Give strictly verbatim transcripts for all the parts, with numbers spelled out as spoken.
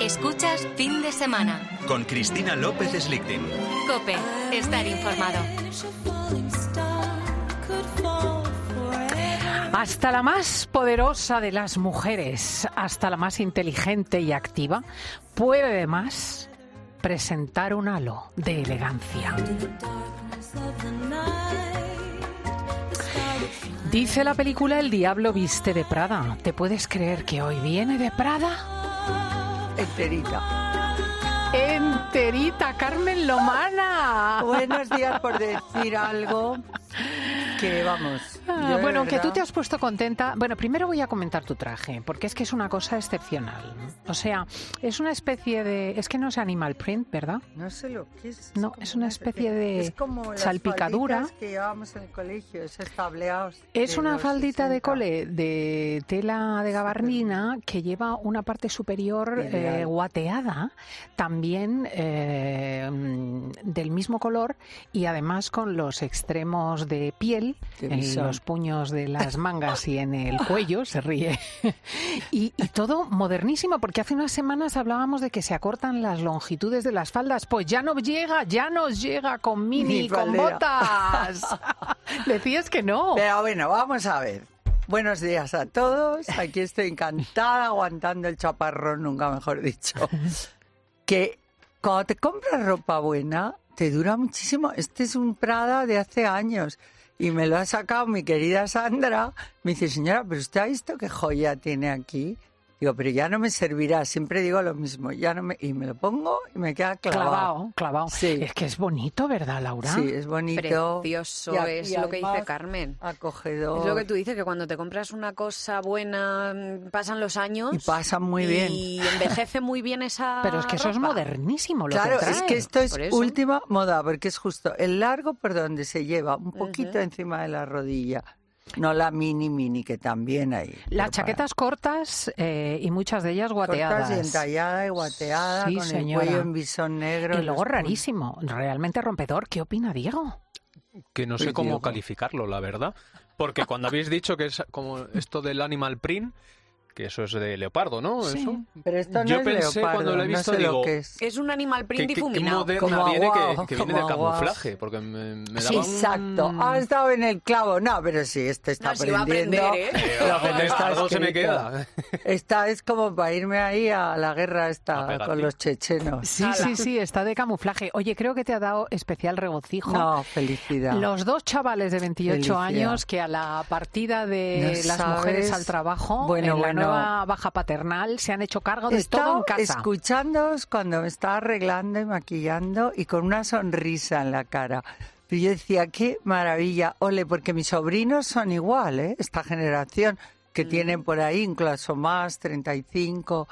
Escuchas Fin de Semana. Con Cristina López Slichting. COPE. Estar informado. Hasta la más poderosa de las mujeres, hasta la más inteligente y activa, puede además presentar un halo de elegancia. Dice la película El diablo viste de Prada. ¿Te puedes creer que hoy viene de Prada? Enterita. Enterita, Carmen Lomana. Buenos días, por decir algo que vamos. Ah, bueno, aunque tú te has puesto contenta. Bueno, primero voy a comentar tu traje, porque es que es una cosa excepcional. O sea, es una especie de. Es que no es animal print, ¿verdad? No sé lo que es. No, es una especie de es como salpicadura. las que llevábamos en el colegio, esos tableados. Es una faldita sesenta. de cole de tela de gabardina que lleva una parte superior eh, guateada, también eh, del mismo color y además con los extremos de piel en los puños de las mangas y en el cuello, se ríe. y, y todo modernísimo, porque hace unas semanas hablábamos de que se acortan las longitudes de las faldas. Pues ya nos llega, ya nos llega con mini, Ni con botas. Decías que no. Pero bueno, vamos a ver. Buenos días a todos. Aquí estoy encantada, aguantando el chaparrón, nunca mejor dicho. Que cuando te compras ropa buena, te dura muchísimo. Este es un Prada de hace años. Y me lo ha sacado mi querida Sandra. Me dice, señora, ¿pero usted ha visto qué joya tiene aquí? Digo, pero ya no me servirá. Siempre digo lo mismo. Ya no me... Y me lo pongo y me queda clavado. Clavado, clavado. Sí. Es que es bonito, ¿verdad, Laura? Sí, es bonito. Precioso, Y a- es y lo que dice además Carmen. Acogedor. Es lo que tú dices, que cuando te compras una cosa buena, mm, pasan los años. Y pasan muy y bien. Y envejece muy bien esa Pero es que eso es ropa. modernísimo lo Claro, que trae. es que esto es Por eso. última moda, porque es justo el largo por donde se lleva, un poquito Ujú. encima de la rodilla. No la mini mini, que también hay. Las Pero para- chaquetas cortas eh, y muchas de ellas guateadas. cortas y entallada y guateada, Sí, con señora. el cuello en bisón negro. Y luego los rarísimo, realmente rompedor. ¿Qué opina Diego? Que no sé Pues cómo Diego. calificarlo, la verdad. Porque cuando habéis dicho que es como esto del animal print, que eso es de leopardo, ¿no? Sí. Eso. puntos. Pero esto no Yo es pensé leopardo, cuando lo he visto, no sé digo, lo que es. Es un animal ¿Qué, print qué- qué difuminado. moderna Como viene aguao, que, que viene como del aguao. camuflaje? Porque me, me Sí, daba un... exacto. Has estado en el clavo. No, pero sí, este está No, si va a aprendiendo. aprender, ¿eh? Eh, Lo que no está algo se me escrito. queda. Esta es como para irme ahí a la guerra A esta pegar con ti. los chechenos. Sí, sí, sí, está de camuflaje. Oye, creo que te ha dado especial regocijo. No, felicidad. Los dos chavales de veintiocho Felicidad. años que a la partida de No las sabes. mujeres al trabajo, Bueno, en la bueno. nueva baja paternal, se han hecho cargo de He todo estado en casa. escuchándoos cuando me estaba arreglando y maquillando y con una sonrisa en la cara. Pero yo decía, qué maravilla, ole, porque mis sobrinos son igual, ¿eh? Esta generación que tienen por ahí incluso más, treinta y cinco.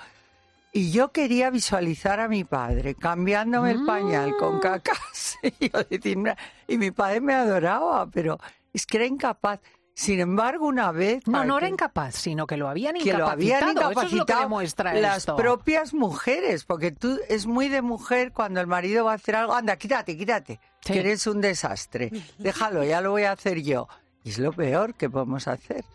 Y yo quería visualizar a mi padre cambiándome el pañal con cacas. Y, yo decía, "Mira", y mi padre me adoraba, pero es que era incapaz. Sin embargo, una vez... No, para no que- era incapaz, sino que lo habían que incapacitado. lo habían Eso es lo que incapacitado demuestra las esto. propias mujeres, porque tú es muy de mujer cuando el marido va a hacer algo, anda, quítate, quítate, Sí. que eres un desastre, déjalo, ya lo voy a hacer yo. Y es lo peor que podemos hacer.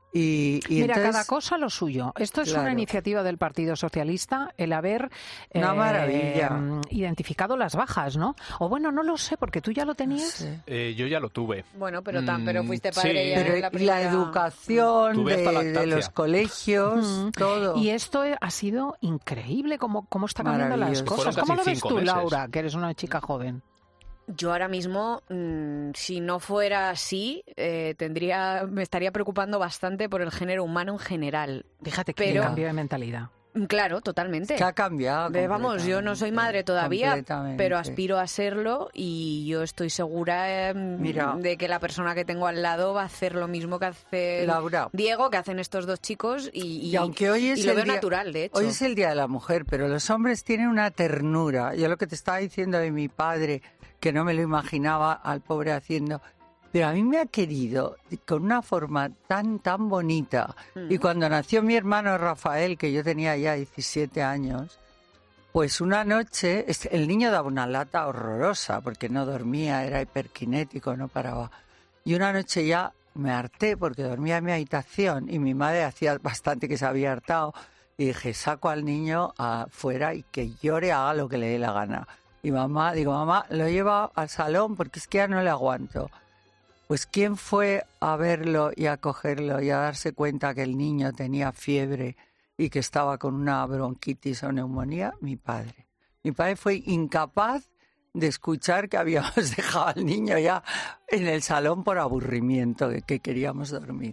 Y, y Mira, entonces, cada cosa lo suyo. Esto es una Claro. iniciativa del Partido Socialista, el haber Una maravilla. mm, identificado las bajas, ¿no? O bueno, no lo sé, porque tú ya lo tenías. Sí. Eh, yo ya lo tuve. Bueno, pero, tan, pero Mm, fuiste sí. padre ya Pero en y la la, primera... educación Tuve de, hasta de lactancia. los colegios, Mm. todo. Y esto ha sido increíble, cómo, cómo está cambiando las Maravilloso. cosas. Fueron ¿Cómo lo casi ves cinco tú, meses. Laura, que eres una chica joven? Yo ahora mismo, mmm, si no fuera así, eh, tendría, me estaría preocupando bastante por el género humano en general. Fíjate que Pero- cambio de mentalidad. Mm, Claro, totalmente. que ha cambiado. Ve, Vamos, yo no soy madre todavía, completamente. pero aspiro a serlo y yo estoy segura eh, Mira. de que la persona que tengo al lado va a hacer lo mismo que hace Laura. Diego, que hacen estos dos chicos y, Y aunque hoy es y lo el veo día- natural, de hecho. Hoy es el Día de la Mujer, pero los hombres tienen una ternura. Yo lo que te estaba diciendo de mi padre, que no me lo imaginaba al pobre haciendo, pero a mí me ha querido con una forma tan, tan bonita. Mm. Y cuando nació mi hermano Rafael, que yo tenía ya diecisiete años, pues una noche, es- el niño daba una lata horrorosa, porque no dormía, era hiperkinético, no paraba. Y una noche ya me harté porque dormía en mi habitación y mi madre hacía bastante que se había hartado. Y dije, saco al niño afuera y que llore, haga lo que le dé la gana. Y mamá, digo, mamá, lo lleva al salón porque es que ya no le aguanto. Pues ¿quién fue a verlo y a cogerlo y a darse cuenta que el niño tenía fiebre y que estaba con una bronquitis o neumonía? Mi padre. Mi padre fue incapaz de escuchar que habíamos dejado al niño ya en el salón por aburrimiento, que, que queríamos dormir.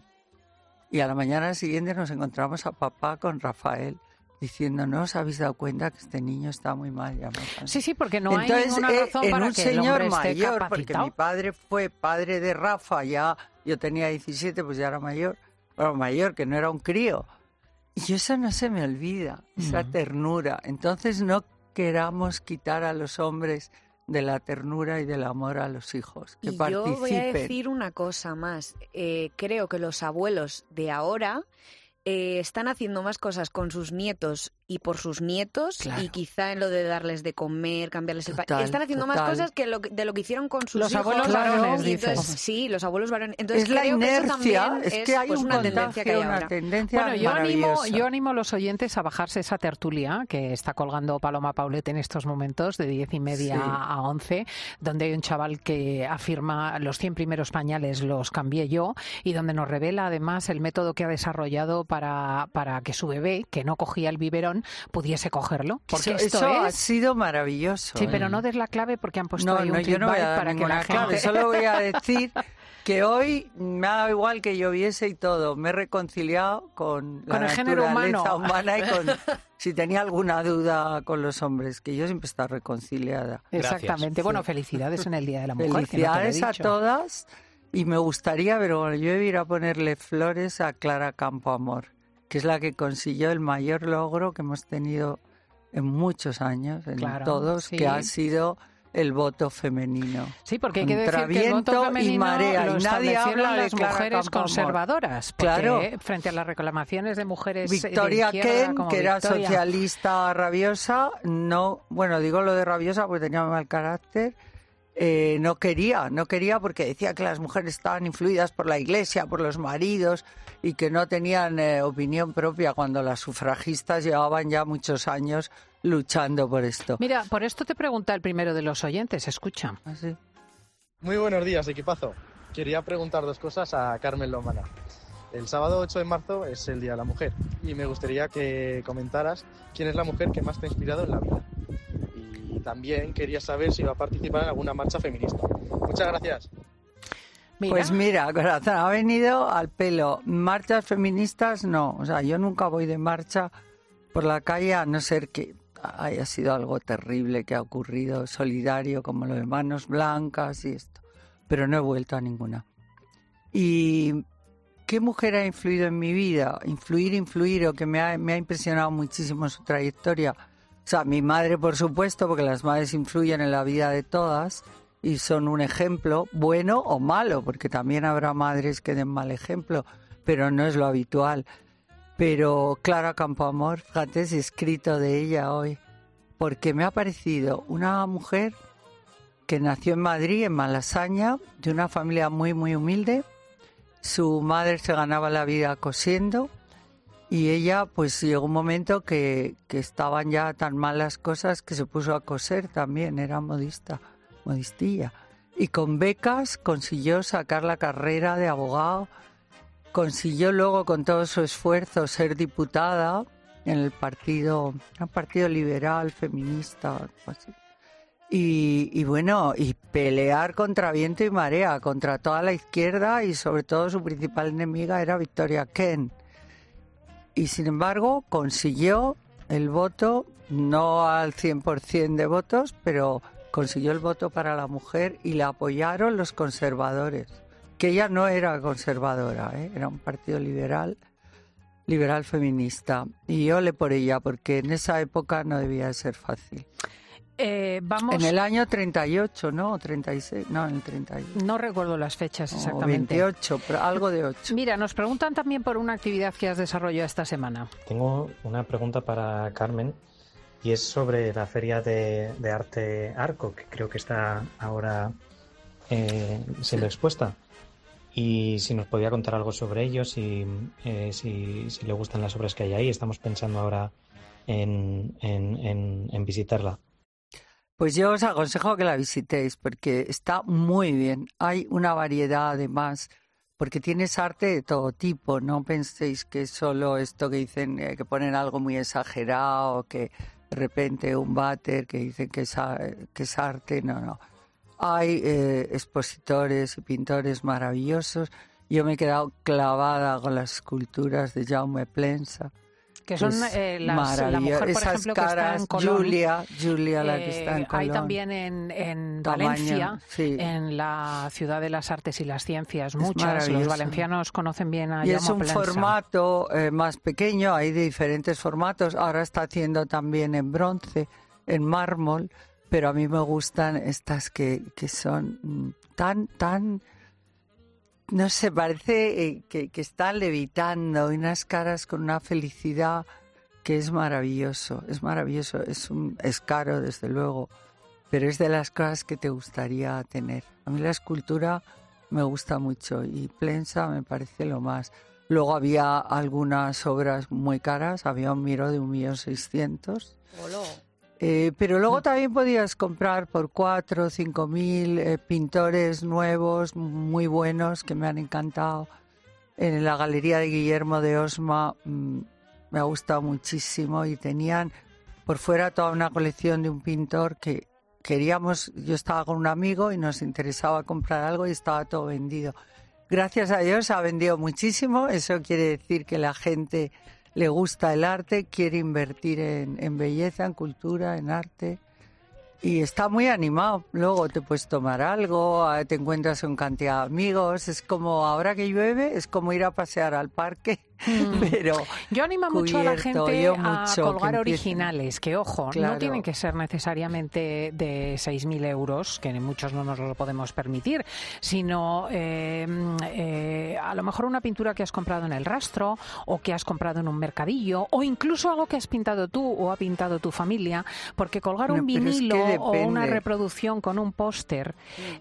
Y a la mañana siguiente nos encontramos a papá con Rafael diciendo, ¿no os habéis dado cuenta que este niño está muy mal? Ya sí, sí, porque no Entonces, hay ninguna razón eh, para en que un el señor hombre esté mayor, capacitado. porque mi padre fue padre de Rafa, ya yo tenía diecisiete, pues ya era mayor, bueno, mayor, que no era un crío. Y eso no se me olvida, esa Mm. ternura. Entonces no queramos quitar a los hombres de la ternura y del amor a los hijos, que Y participen. yo voy a decir una cosa más. Eh, creo que los abuelos de ahora eh, están haciendo más cosas con sus nietos y por sus nietos, Claro. y quizá en lo de darles de comer, cambiarles el Total, pañal. Están haciendo más total. cosas que lo, que- de lo que hicieron con sus Los hijos. abuelos Claro. varones, Y dices. entonces, sí, los abuelos varones. Entonces Es la creo que eso inercia, también es que hay pues, un una tendencia que hay contagio, una ahora. tendencia Bueno, yo animo, maravillosa. yo animo a los oyentes a bajarse esa tertulia que está colgando Paloma Paulet en estos momentos, de diez y media Sí. a once, donde hay un chaval que afirma los cien primeros pañales los cambié yo, y donde nos revela además el método que ha desarrollado para, para que su bebé, que no cogía el biberón, pudiese cogerlo. Porque Eso, esto eso ha es... sido maravilloso. Sí, ¿eh? pero no des la clave porque han puesto No, ahí un no, yo no voy a feedback dar para que ninguna la gente... clave, solo voy a decir que hoy me ha dado igual que lloviese y todo, me he reconciliado con la Con el género naturaleza humano. humana y con si tenía alguna duda con los hombres, que yo siempre estaba reconciliada. Exactamente. Sí. Bueno, felicidades en el Día de la Mujer. que no te lo he Felicidades a dicho. todas y me gustaría, pero bueno, yo iba a ir a ponerle flores a Clara Campoamor, que es la que consiguió el mayor logro que hemos tenido en muchos años, en Claro, todos, sí. que ha sido el voto femenino. Sí, porque hay que Contra decir que el voto viento y femenino marea, lo y nadie establecieron habla de las Clara mujeres Campoamor. conservadoras. Porque Claro. frente a las reclamaciones de mujeres de Victoria izquierda, Kent, como que era Victoria. socialista rabiosa, no, bueno, digo lo de rabiosa porque tenía mal carácter, eh, no quería, no quería porque decía que las mujeres estaban influidas por la Iglesia, por los maridos y que no tenían eh, opinión propia cuando las sufragistas llevaban ya muchos años luchando por esto. Mira, por esto te pregunta el primero de los oyentes, escucha. Así. Muy buenos días, equipazo. Quería preguntar dos cosas a Carmen Lomana. El sábado ocho de marzo es el Día de la Mujer y me gustaría que comentaras quién es la mujer que más te ha inspirado en la vida. Y también quería saber si va a participar en alguna marcha feminista. Muchas gracias. Mira, Pues mira, corazón, ha venido al pelo. Marchas feministas, no. O sea, yo nunca voy de marcha por la calle a no ser que haya sido algo terrible que ha ocurrido, solidario, como lo de Manos Blancas y esto. Pero no he vuelto a ninguna. ¿Y qué mujer ha influido en mi vida? Influir, influir, o que me ha, me ha impresionado muchísimo su trayectoria. O sea, mi madre, por supuesto, porque las madres influyen en la vida de todas y son un ejemplo, bueno o malo, porque también habrá madres que den mal ejemplo, pero no es lo habitual. Pero Clara Campoamor, fíjate si he escrito de ella hoy, porque me ha parecido una mujer que nació en Madrid, en Malasaña, de una familia muy, muy humilde. Su madre se ganaba la vida cosiendo y ella, pues llegó un momento que, que estaban ya tan mal las cosas que se puso a coser también, era modista, modistilla. Y con becas consiguió sacar la carrera de abogado, consiguió luego con todo su esfuerzo ser diputada en el partido, un partido liberal, feminista, algo así. Y, y bueno, y pelear contra viento y marea, contra toda la izquierda y sobre todo su principal enemiga era Victoria Kent. Y sin embargo consiguió el voto, no al cien por ciento de votos, pero consiguió el voto para la mujer y la apoyaron los conservadores, que ella no era conservadora, ¿eh? Era un partido liberal, liberal feminista. Y ole por ella, porque en esa época no debía de ser fácil. eh, vamos... En el año treinta y ocho, ¿no? O treinta y seis, no, en el treinta y ocho. No recuerdo las fechas O exactamente. veintiocho, pero algo de ocho. Mira, nos preguntan también por una actividad que has desarrollado esta semana. Tengo una pregunta para Carmen y es sobre la Feria de, de Arte Arco, que creo que está ahora eh, siendo expuesta. y si nos podía contar algo sobre ellos y eh, si, si le gustan las obras que hay ahí. Estamos pensando ahora en, en, en, en visitarla. Pues yo os aconsejo que la visitéis porque está muy bien. Hay una variedad además, porque tienes arte de todo tipo. No penséis que es solo esto que dicen, eh, que ponen algo muy exagerado, que de repente un váter que dicen que es, que es arte. No, no. Hay eh, expositores y pintores maravillosos. Yo me he quedado clavada con las esculturas de Jaume Plensa. Que son eh, las, la mujer, por Esas ejemplo, caras, que está en Colón. Julia, Julia la que está en Eh, Colón. hay también en, en Tamaño, Valencia, sí. en la ciudad de las artes y las ciencias, Es muchas. Los maravilloso. valencianos conocen bien a Y Jaume es un Plensa. formato eh, más pequeño, hay de diferentes formatos. Ahora está haciendo también en bronce, en mármol, pero a mí me gustan estas que, que son mm, tan, tan... No sé, parece eh, que, que están levitando, y unas caras con una felicidad que es maravilloso, es maravilloso, es, un, es caro desde luego, pero es de las cosas que te gustaría tener. A mí la escultura me gusta mucho y Plensa me parece lo más. Luego había algunas obras muy caras, había un Miró de un millón seiscientos. Eh, pero luego también podías comprar por cuatro o cinco mil eh, pintores nuevos, muy buenos, que me han encantado. En la galería de Guillermo de Osma mmm, me ha gustado muchísimo y tenían por fuera toda una colección de un pintor que queríamos, yo estaba con un amigo y nos interesaba comprar algo y estaba todo vendido. Gracias a Dios ha vendido muchísimo, eso quiere decir que la gente le gusta el arte, quiere invertir en, en belleza, en cultura, en arte y está muy animado. Luego te puedes tomar algo, te encuentras con cantidad de amigos, es como ahora que llueve, es como ir a pasear al parque. Mm. Pero yo animo mucho a la gente a mucho colgar que originales, que ojo, claro. no tienen que ser necesariamente de seis mil euros, que muchos no nos lo podemos permitir, sino eh, eh, a lo mejor una pintura que has comprado en el rastro o que has comprado en un mercadillo o incluso algo que has pintado tú o ha pintado tu familia, porque colgar no, un vinilo es que o una reproducción con un póster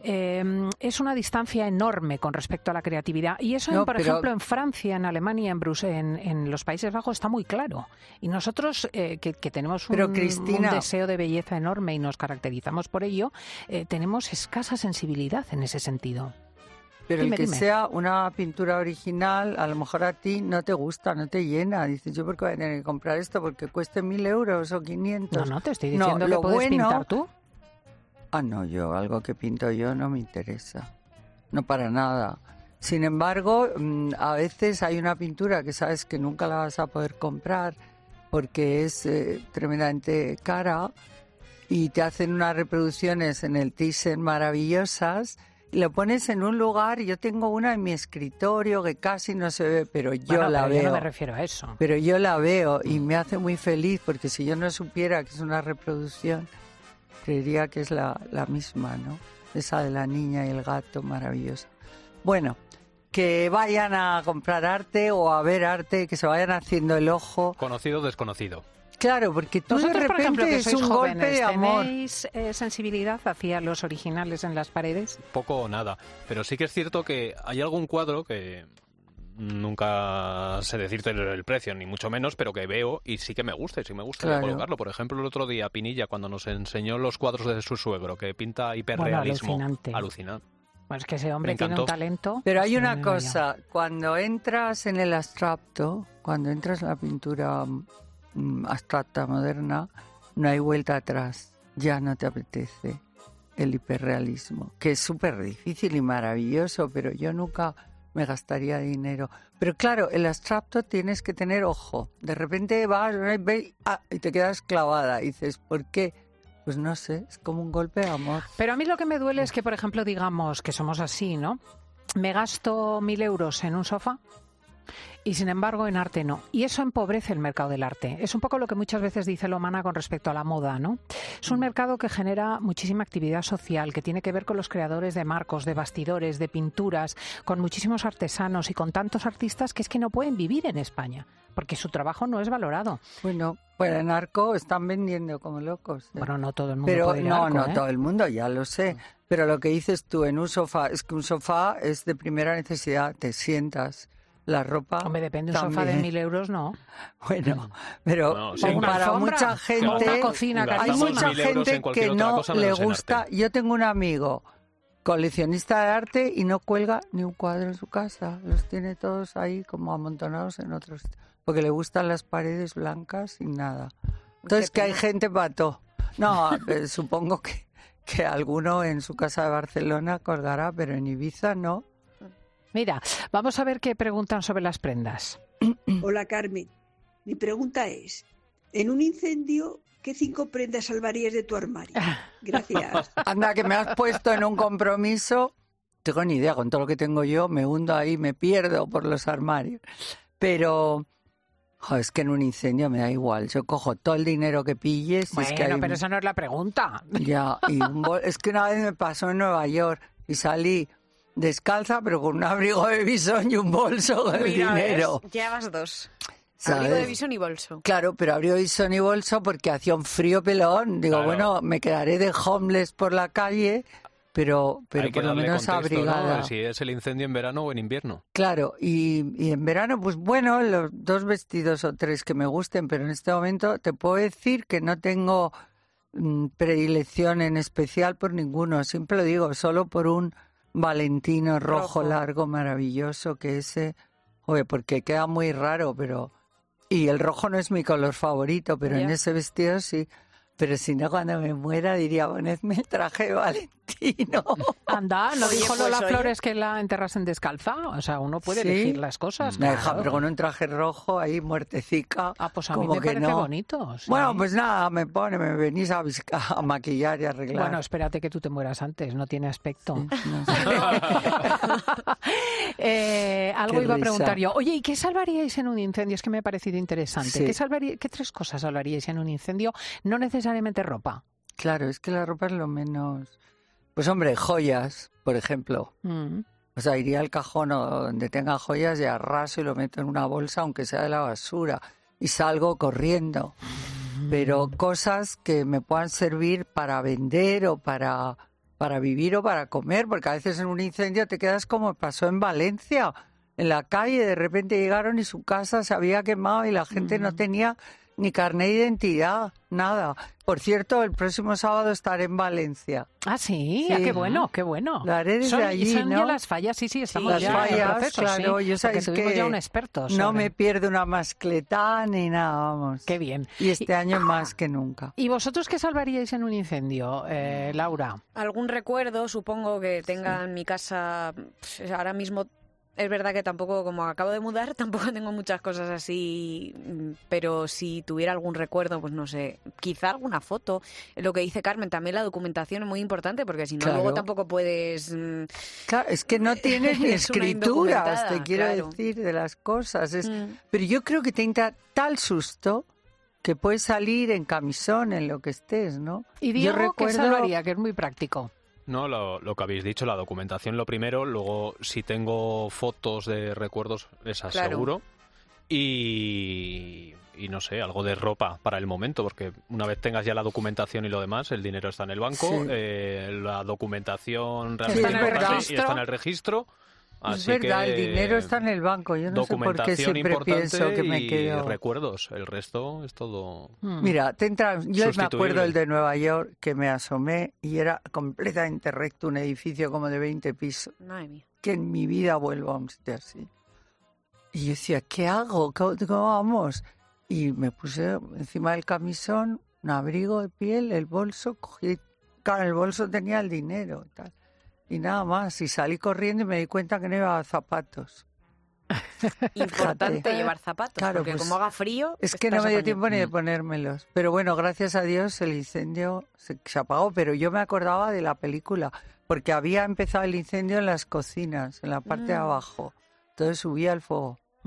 eh, es una distancia enorme con respecto a la creatividad y eso, no, por pero... ejemplo, en Francia, en Alemania, en Bruselas, En, en los Países Bajos está muy claro. Y nosotros, eh, que, que tenemos un, Pero, Cristina, un deseo de belleza enorme y nos caracterizamos por ello, eh, tenemos escasa sensibilidad en ese sentido. Pero dime, el que dime. sea una pintura original, a lo mejor a ti no te gusta, no te llena. Dices, yo por qué voy a tener que comprar esto porque cueste mil euros o quinientos. No, no, te estoy diciendo no, que lo puedes bueno... pintar tú. Ah, no, yo, algo que pinto yo no me interesa. No para nada. Sin embargo, a veces hay una pintura que sabes que nunca la vas a poder comprar porque es eh, tremendamente cara y te hacen unas reproducciones en el Thyssen maravillosas y lo pones en un lugar. Yo tengo una en mi escritorio que casi no se ve, pero yo bueno, la pero veo. Yo no me refiero a eso. Pero yo la veo y me hace muy feliz porque si yo no supiera que es una reproducción, creería que es la, la misma, ¿no? Esa de la niña y el gato, maravillosa. Bueno, que vayan a comprar arte o a ver arte, que se vayan haciendo el ojo. Conocido o desconocido. Claro, porque tú Vosotros, de por repente ejemplo, que es sois un jóvenes, golpe de amor. ¿tenéis eh, sensibilidad hacia los originales en las paredes? Poco o nada. Pero sí que es cierto que hay algún cuadro que nunca sé decirte el precio, ni mucho menos, pero que veo y sí que me gusta, y sí me gusta Claro. colocarlo. Por ejemplo, el otro día Pinilla, cuando nos enseñó los cuadros de su suegro, que pinta hiperrealismo. Bueno, alucinante. Alucinante. Pues es que ese hombre Me tiene un encantó. talento. Pero hay Sí, una digo yo. cosa, cuando entras en el abstracto, cuando entras en la pintura mm, abstracta moderna, no hay vuelta atrás, ya no te apetece el hiperrealismo, que es súper difícil y maravilloso, pero yo nunca me gastaría dinero. Pero claro, el abstracto tienes que tener ojo, de repente vas ve, ah, y te quedas clavada y dices, ¿por qué? Pues no sé, es como un golpe de amor. Pero a mí lo que me duele es que, por ejemplo, digamos que somos así, ¿no? Me gasto mil euros en un sofá Y sin embargo en arte no. Y eso empobrece el mercado del arte. Es un poco lo que muchas veces dice Lomana con respecto a la moda, ¿no? Es un mercado que genera muchísima actividad social, que tiene que ver con los creadores de marcos, de bastidores, de pinturas, con muchísimos artesanos y con tantos artistas que es que no pueden vivir en España, porque su trabajo no es valorado. Bueno, pues en Arco están vendiendo como locos. ¿eh? Bueno, no todo el mundo Pero puede ir a no, Arco, no ¿eh? todo el mundo, ya lo sé. Pero lo que dices tú en un sofá, es que un sofá es de primera necesidad, te sientas. La ropa. Hombre, depende, un también. sofá de mil euros, no. Bueno, pero No, sí, O una para alfombra, mucha o gente, una cocina hay carísima. mucha mil euros gente en cualquier que otra no cosa, le menos en gusta. arte. Yo tengo un amigo coleccionista de arte y no cuelga ni un cuadro en su casa. Los tiene todos ahí como amontonados en otros, porque le gustan las paredes blancas y nada. Entonces que hay gente para todo. No, eh, supongo que, que alguno en su casa de Barcelona colgará, pero en Ibiza no. Mira, vamos a ver qué preguntan sobre las prendas. Hola Carmen, mi pregunta es, en un incendio, ¿qué cinco prendas salvarías de tu armario? Gracias. Anda, que me has puesto en un compromiso. Tengo ni idea, con todo lo que tengo yo, me hundo ahí, me pierdo por los armarios. Pero, jo, es que en un incendio me da igual. Yo cojo todo el dinero que pilles. Y Bueno, es que hay... pero esa no es la pregunta. Ya, y un bol... es que una vez me pasó en Nueva York y salí descalza, pero con un abrigo de visón y un bolso de Mira, dinero. ¿ves? Llevas dos. ¿Sabes? Abrigo de visón y bolso. Claro, pero abrigo de visón y bolso porque hacía un frío pelón. Digo, Claro. bueno, me quedaré de homeless por la calle, pero, pero Hay que por lo darle menos contexto, abrigada. ¿no? Si es el incendio en verano o en invierno. Claro, y, y en verano, pues bueno, los dos vestidos o tres que me gusten, pero en este momento te puedo decir que no tengo mm, predilección en especial por ninguno. Siempre lo digo, solo por un Valentino rojo, Rojo. largo, maravilloso, que ese, oye, porque queda muy raro, pero... Y el rojo no es mi color favorito, pero Ya. en ese vestido sí. Pero si no, cuando me muera diría, ponedme el traje de Valentino. Anda, ¿no Oye, dijo pues, Lola oye. Flores que la enterrasen descalza? O sea, uno puede Sí. elegir las cosas. Me deja, claro. pero con un traje rojo ahí, muertecica. Ah, pues a mí como me que parece no. bonito. sí. Bueno, pues nada, me pone, me venís a, vis- a maquillar y arreglar. Bueno, espérate que tú te mueras antes, no tiene aspecto. No sé. Eh, algo Qué iba a risa. preguntar yo. Oye, ¿y qué salvaríais en un incendio? Es que me ha parecido interesante. Sí. ¿Qué, salvaría- ¿Qué tres cosas salvaríais en un incendio? No necesariamente ropa. Claro, es que la ropa es lo menos... Pues hombre, joyas, por ejemplo. Mm. O sea, iría al cajón o donde tenga joyas y arraso y lo meto en una bolsa, aunque sea de la basura, y salgo corriendo. Pero cosas que me puedan servir para vender o para, para vivir o para comer, porque a veces en un incendio te quedas como pasó en Valencia, en la calle, de repente llegaron y su casa se había quemado y la gente no tenía ni carnet de identidad, nada. Por cierto, el próximo sábado estaré en Valencia. Ah, sí, Sí. Ah, qué bueno, qué bueno. Lo haré desde son, allí, son ya ¿no? las fallas, sí, sí, estamos Las ya en fallas, proceso, claro, sí, yo porque sabéis tuvimos que ya un experto no sobre- me pierdo una mascletá ni nada, vamos. Qué bien. Y este año más que nunca. ¿Y vosotros qué salvaríais en un incendio, eh, Laura? Algún recuerdo, supongo que tenga en mi casa. Pues, ahora mismo es verdad que tampoco, como acabo de mudar, tampoco tengo muchas cosas así, mm, pero si tuviera algún recuerdo, pues no sé, quizá alguna foto. Lo que dice Carmen, también la documentación es muy importante, porque si no, Claro. luego tampoco puedes... mm, Claro, es que no tienes ni Es una escrituras, indocumentada, te quiero claro. decir, de las cosas. Es... Mm. Pero yo creo que te entra tal susto que puedes salir en camisón, en lo que estés, ¿no? Y yo Diego, ¿qué recuerdo... salvaría? Que es muy práctico. No, lo, lo que habéis dicho, la documentación lo primero, luego si tengo fotos de recuerdos, esas Claro. seguro. Y, y no sé, algo de ropa para el momento, porque una vez tengas ya la documentación y lo demás, el dinero está en el banco, Sí. eh, la documentación Está realmente en el importante y registro. está en el registro. Es Así verdad, que, el dinero está en el banco. Yo no sé por qué documentación siempre importante pienso que me y quedo... recuerdos, el resto es todo... Mm. Mira, te entra... yo me Sustituible. acuerdo el de Nueva York que me asomé y era completamente recto, un edificio como de veinte pisos, Madre mía. que en mi vida vuelvo a un sitio así. Y yo decía, ¿qué hago? ¿Cómo, cómo vamos? Y me puse encima del camisón un abrigo de piel, el bolso, cogí... Claro, en el bolso tenía el dinero y tal. Y nada más, y salí corriendo y me di cuenta que no llevaba zapatos. Importante Fíjate. llevar zapatos, Claro, porque pues, como haga frío... Es que no estás me dio apañado. tiempo ni de ponérmelos. Pero bueno, gracias a Dios el incendio se, se apagó. Pero yo me acordaba de la película, porque había empezado el incendio en las cocinas, en la parte de Mm. abajo. Entonces subía el fuego. Mm.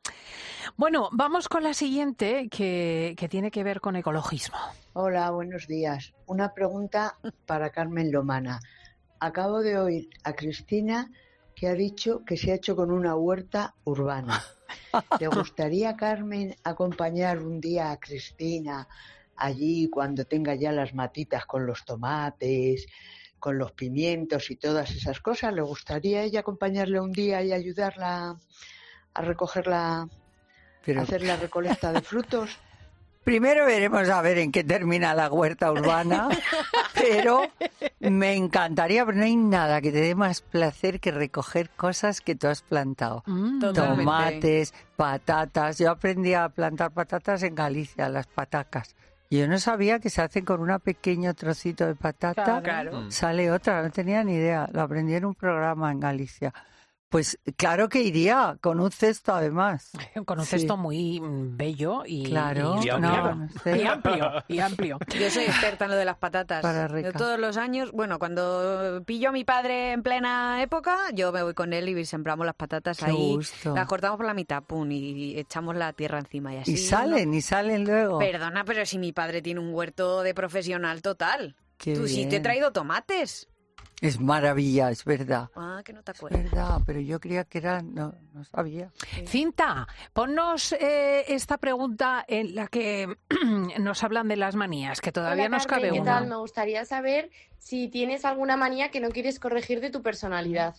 Bueno, vamos con la siguiente que, que tiene que ver con ecologismo. Hola, buenos días. Una pregunta para Carmen Lomana. Acabo de oír a Cristina que ha dicho que se ha hecho con una huerta urbana. ¿Le gustaría, Carmen, acompañar un día a Cristina allí cuando tenga ya las matitas con los tomates, con los pimientos y todas esas cosas? ¿Le gustaría a ella acompañarle un día y ayudarla a recogerla? Pero... hacer la recolecta de frutos. Primero veremos a ver en qué termina la huerta urbana, pero me encantaría, pero no hay nada que te dé más placer que recoger cosas que tú has plantado. Mm, Tomates, patatas. Yo aprendí a plantar patatas en Galicia, las patacas. Yo no sabía que se hacen con un pequeño trocito de patata, Claro. sale otra, no tenía ni idea. Lo aprendí en un programa en Galicia. Pues claro que iría, con un cesto además. Con un Sí. cesto muy bello y, Claro, y, Y no, amplio. no sé. y amplio. Y amplio. Yo soy experta en lo de las patatas. Para rica. Yo todos los años, bueno, cuando pillo a mi padre en plena época, yo me voy con él y sembramos las patatas Qué ahí. gusto. Las cortamos por la mitad, pum, y echamos la tierra encima y así. Y salen, y salen luego. ¿no? Perdona, pero si mi padre tiene un huerto de profesional total. Qué Tú sí te he bien. traído tomates. Es maravilla, es verdad. Ah, que no te Es acuerdas. verdad, pero yo creía que era... No, no sabía. Cinta, ponnos eh, esta pregunta en la que nos hablan de las manías, que todavía Hola, nos Carmen, cabe ¿qué una. tal? Me gustaría saber si tienes alguna manía que no quieres corregir de tu personalidad.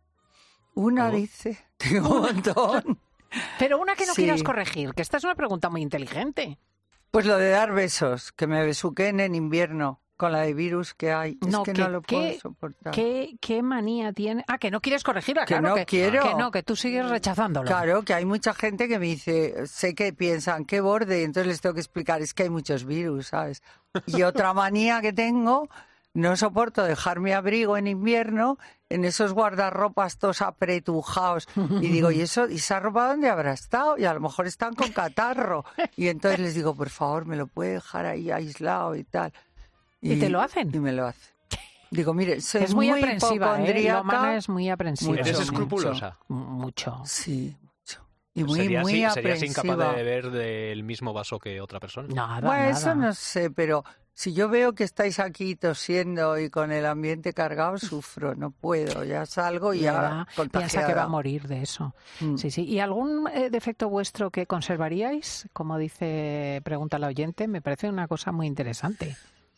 Una Oh. dice, tengo un montón. Pero una que no Sí. quieras corregir, que esta es una pregunta muy inteligente. Pues lo de dar besos, que me besuquen en invierno, con la de virus que hay. No, es que, que- no lo puedo que- soportar. ¿Qué, ¿Qué manía tiene? Ah, que no quieres corregirla, Que claro. no que, quiero. Que no, que tú sigues rechazándolo. Claro, que hay mucha gente que me dice, sé que piensan, qué borde, y entonces les tengo que explicar, es que hay muchos virus, ¿sabes? Y otra manía que tengo, no soporto dejar mi abrigo en invierno en esos guardarropas todos apretujados. Y digo, ¿y eso, y esa ropa dónde habrá estado? Y a lo mejor están con catarro. Y entonces les digo, por favor, me lo puede dejar ahí aislado y tal. ¿Y te lo hacen? Y me lo hacen. Digo, mire, soy Es muy, aprensiva, ¿eh? hipocondríaca. Lomana es muy aprensiva. Mucho, ¿Eres mucho. escrupulosa? Mucho. Sí, mucho. Y Pues muy, serías, muy sí, serías aprensiva. incapaz de beber del mismo vaso que otra persona. Nada, Bueno, nada. eso no sé, pero si yo veo que estáis aquí tosiendo y con el ambiente cargado, sufro, no puedo, ya salgo y Ya, ya piensa contagiada. que va a morir de eso. Mm. Sí, sí. ¿Y algún eh, defecto vuestro que conservaríais? Como dice, pregunta la oyente, me parece una cosa muy interesante.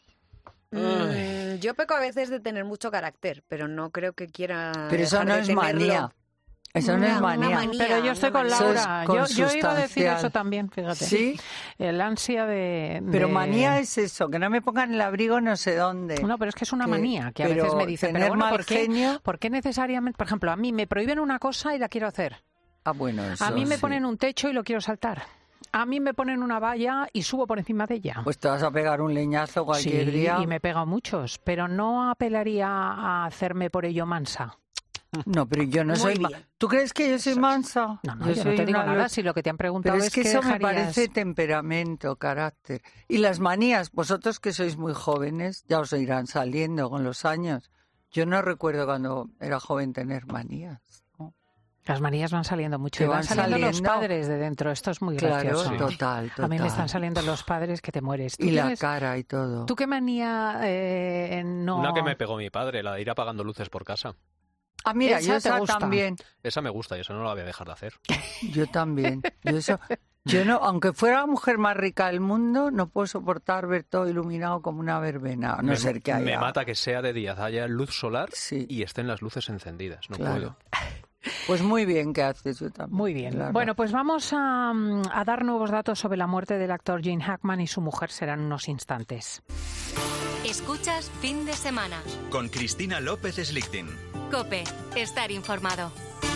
Mm, yo peco a veces de tener mucho carácter, pero no creo que quiera. Pero eso dejar no de es tenerlo. manía. Eso no Una- es una manía. manía. Pero yo estoy una con manía. Laura. Eso es Yo, yo iba a decir consustancial. eso también, fíjate. ¿Sí? El ansia de... Pero de- manía es eso, que no me pongan el abrigo no sé dónde. No, pero es que es una Que- manía, que a pero veces me dicen, tener pero bueno, mal ¿por qué, genio- ¿por qué necesariamente? Por ejemplo, a mí me prohíben una cosa y la quiero hacer. Ah, bueno, eso A mí me sí. ponen un techo y lo quiero saltar. A mí me ponen una valla y subo por encima de ella. Pues te vas a pegar un leñazo cualquier sí, día. y me he pegado muchos, pero no apelaría a hacerme por ello mansa. No, pero yo no Muy soy... ma- bien. ¿Tú crees que yo soy mansa? No, no, yo, no soy te digo una nada lo- si lo que te han preguntado Pero es es que qué eso me dejarías- parece temperamento, carácter. Y las manías, vosotros que sois muy jóvenes, ya os irán saliendo con los años. Yo no recuerdo cuando era joven tener manías. ¿no? Las manías van saliendo mucho. Que Y van van saliendo, los saliendo. padres de dentro. Esto es muy Claro, gracioso. total, A mí me total. están saliendo los padres que te mueres. ¿Tú Y la tienes- cara y todo. ¿Tú qué manía eh, no...? Una que me pegó mi padre, la de ir apagando luces por casa. Ah, mira, Esa yo te esa gusta. también. Esa me gusta y eso no la voy a dejar de hacer. Yo también. Yo eso... Yo no, aunque fuera la mujer más rica del mundo, no puedo soportar ver todo iluminado como una verbena, a no me, ser que haya... me mata que sea de día, haya luz solar Sí. y estén las luces encendidas. No Claro. puedo. Pues muy bien que haces, yo también. Muy bien. claro. Bueno, pues vamos a, a dar nuevos datos sobre la muerte del actor Gene Hackman y su mujer serán unos instantes. Escuchas Fin de Semana. Con Cristina López Slichting. COPE. Estar informado.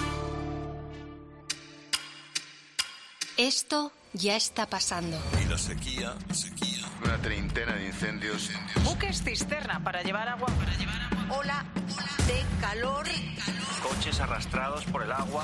Esto ya está pasando. Y la sequía, la sequía. Una treintena de incendios. Buques cisterna para llevar agua. Para llevar agua. Ola, ola de calor. Coches arrastrados por el agua.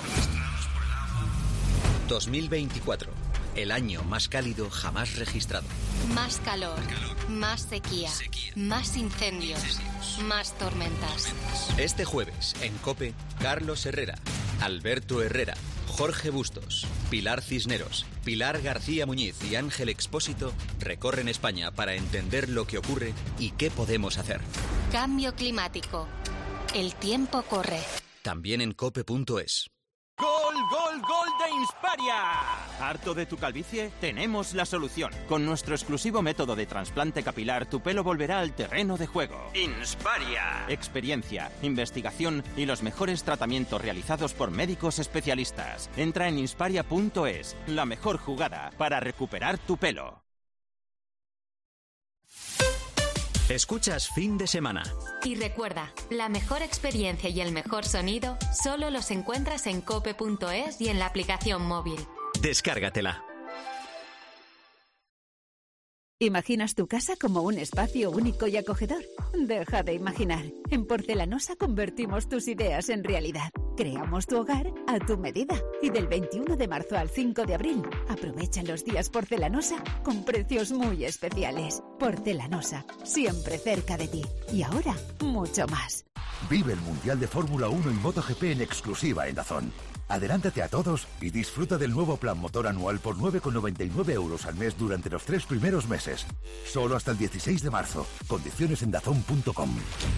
dos mil veinticuatro. El año más cálido jamás registrado. Más calor, más sequía, más incendios, más tormentas. Este jueves, en COPE, Carlos Herrera, Alberto Herrera, Jorge Bustos, Pilar Cisneros, Pilar García Muñiz y Ángel Expósito recorren España para entender lo que ocurre y qué podemos hacer. Cambio climático. El tiempo corre. También en cope punto es. ¡Gol, gol, gol de Insparia! ¿Harto de tu calvicie? Tenemos la solución. Con nuestro exclusivo método de trasplante capilar, tu pelo volverá al terreno de juego. Insparia. Experiencia, investigación y los mejores tratamientos realizados por médicos especialistas. Entra en insparia punto es, la mejor jugada para recuperar tu pelo. Escuchas Fin de Semana. Y recuerda, la mejor experiencia y el mejor sonido solo los encuentras en cope punto es y en la aplicación móvil. Descárgatela. ¿Imaginas tu casa como un espacio único y acogedor? Deja de imaginar. En Porcelanosa convertimos tus ideas en realidad. Creamos tu hogar a tu medida. Y del veintiuno de marzo al cinco de abril, aprovecha los días Porcelanosa con precios muy especiales. Porcelanosa, siempre cerca de ti. Y ahora, mucho más. Vive el Mundial de Fórmula uno y MotoGP en exclusiva en DAZN. Adelántate a todos y disfruta del nuevo plan motor anual por nueve con noventa y nueve euros al mes durante los tres primeros meses. Solo hasta el dieciséis de marzo. Condiciones en dazn punto com.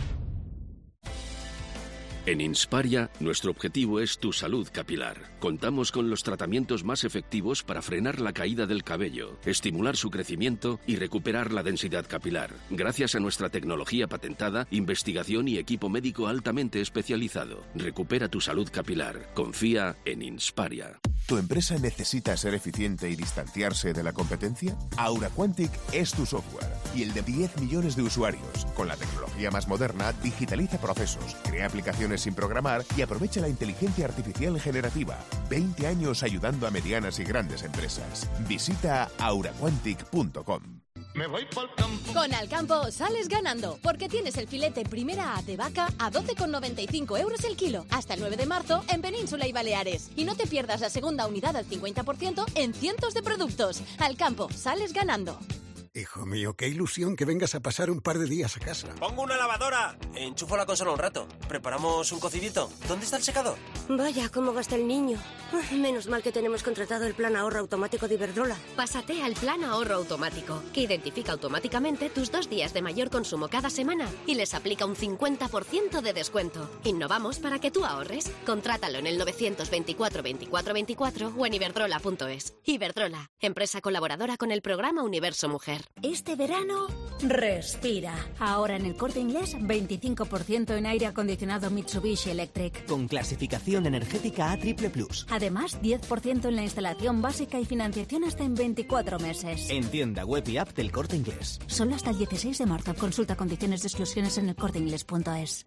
En Insparia, nuestro objetivo es tu salud capilar. Contamos con los tratamientos más efectivos para frenar la caída del cabello, estimular su crecimiento y recuperar la densidad capilar, gracias a nuestra tecnología patentada, investigación y equipo médico altamente especializado. Recupera tu salud capilar. Confía en Insparia. ¿Tu empresa necesita ser eficiente y distanciarse de la competencia? AuraQuantic es tu software y el de diez millones de usuarios. Con la tecnología más moderna, digitaliza procesos, crea aplicaciones sin programar y aprovecha la inteligencia artificial generativa. veinte años ayudando a medianas y grandes empresas. Visita auraquantic punto com. Me voy pa'l campo. Con Alcampo sales ganando, porque tienes el filete primera A de vaca a doce con noventa y cinco euros el kilo, hasta el nueve de marzo en Península y Baleares. Y no te pierdas la segunda unidad al cincuenta por ciento en cientos de productos. Alcampo, sales ganando. Hijo mío, qué ilusión que vengas a pasar un par de días a casa. ¡Pongo una lavadora! Enchufo la consola un rato. ¿Preparamos un cocidito? ¿Dónde está el secador? Vaya, cómo gasta el niño. Menos mal que tenemos contratado el plan ahorro automático de Iberdrola. Pásate al plan ahorro automático, que identifica automáticamente tus dos días de mayor consumo cada semana y les aplica un cincuenta por ciento de descuento. Innovamos para que tú ahorres. Contrátalo en el novecientos veinticuatro veinticuatro veinticuatro o en iberdrola punto es. Iberdrola, empresa colaboradora con el programa Universo Mujer. Este verano, respira. Ahora en el Corte Inglés, veinticinco por ciento en aire acondicionado Mitsubishi Electric. Con clasificación energética A triple plus. Además, diez por ciento en la instalación básica y financiación hasta en veinticuatro meses. En tienda web y app del Corte Inglés. Solo hasta el dieciséis de marzo. Consulta condiciones de exclusiones en el corte inglés punto es.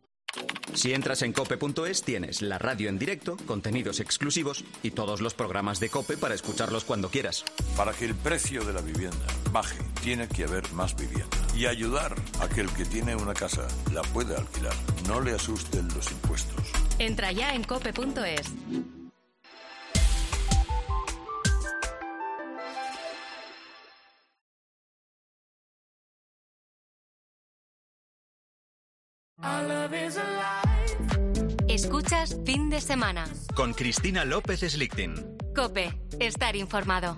Si entras en cope punto es, tienes la radio en directo, contenidos exclusivos y todos los programas de COPE para escucharlos cuando quieras. Para que el precio de la vivienda baje, tiene que haber más vivienda. Y ayudar a que el que tiene una casa la pueda alquilar. No le asusten los impuestos. Entra ya en cope punto es. Escuchas Fin de Semana con Cristina López Slichting. COPE, estar informado.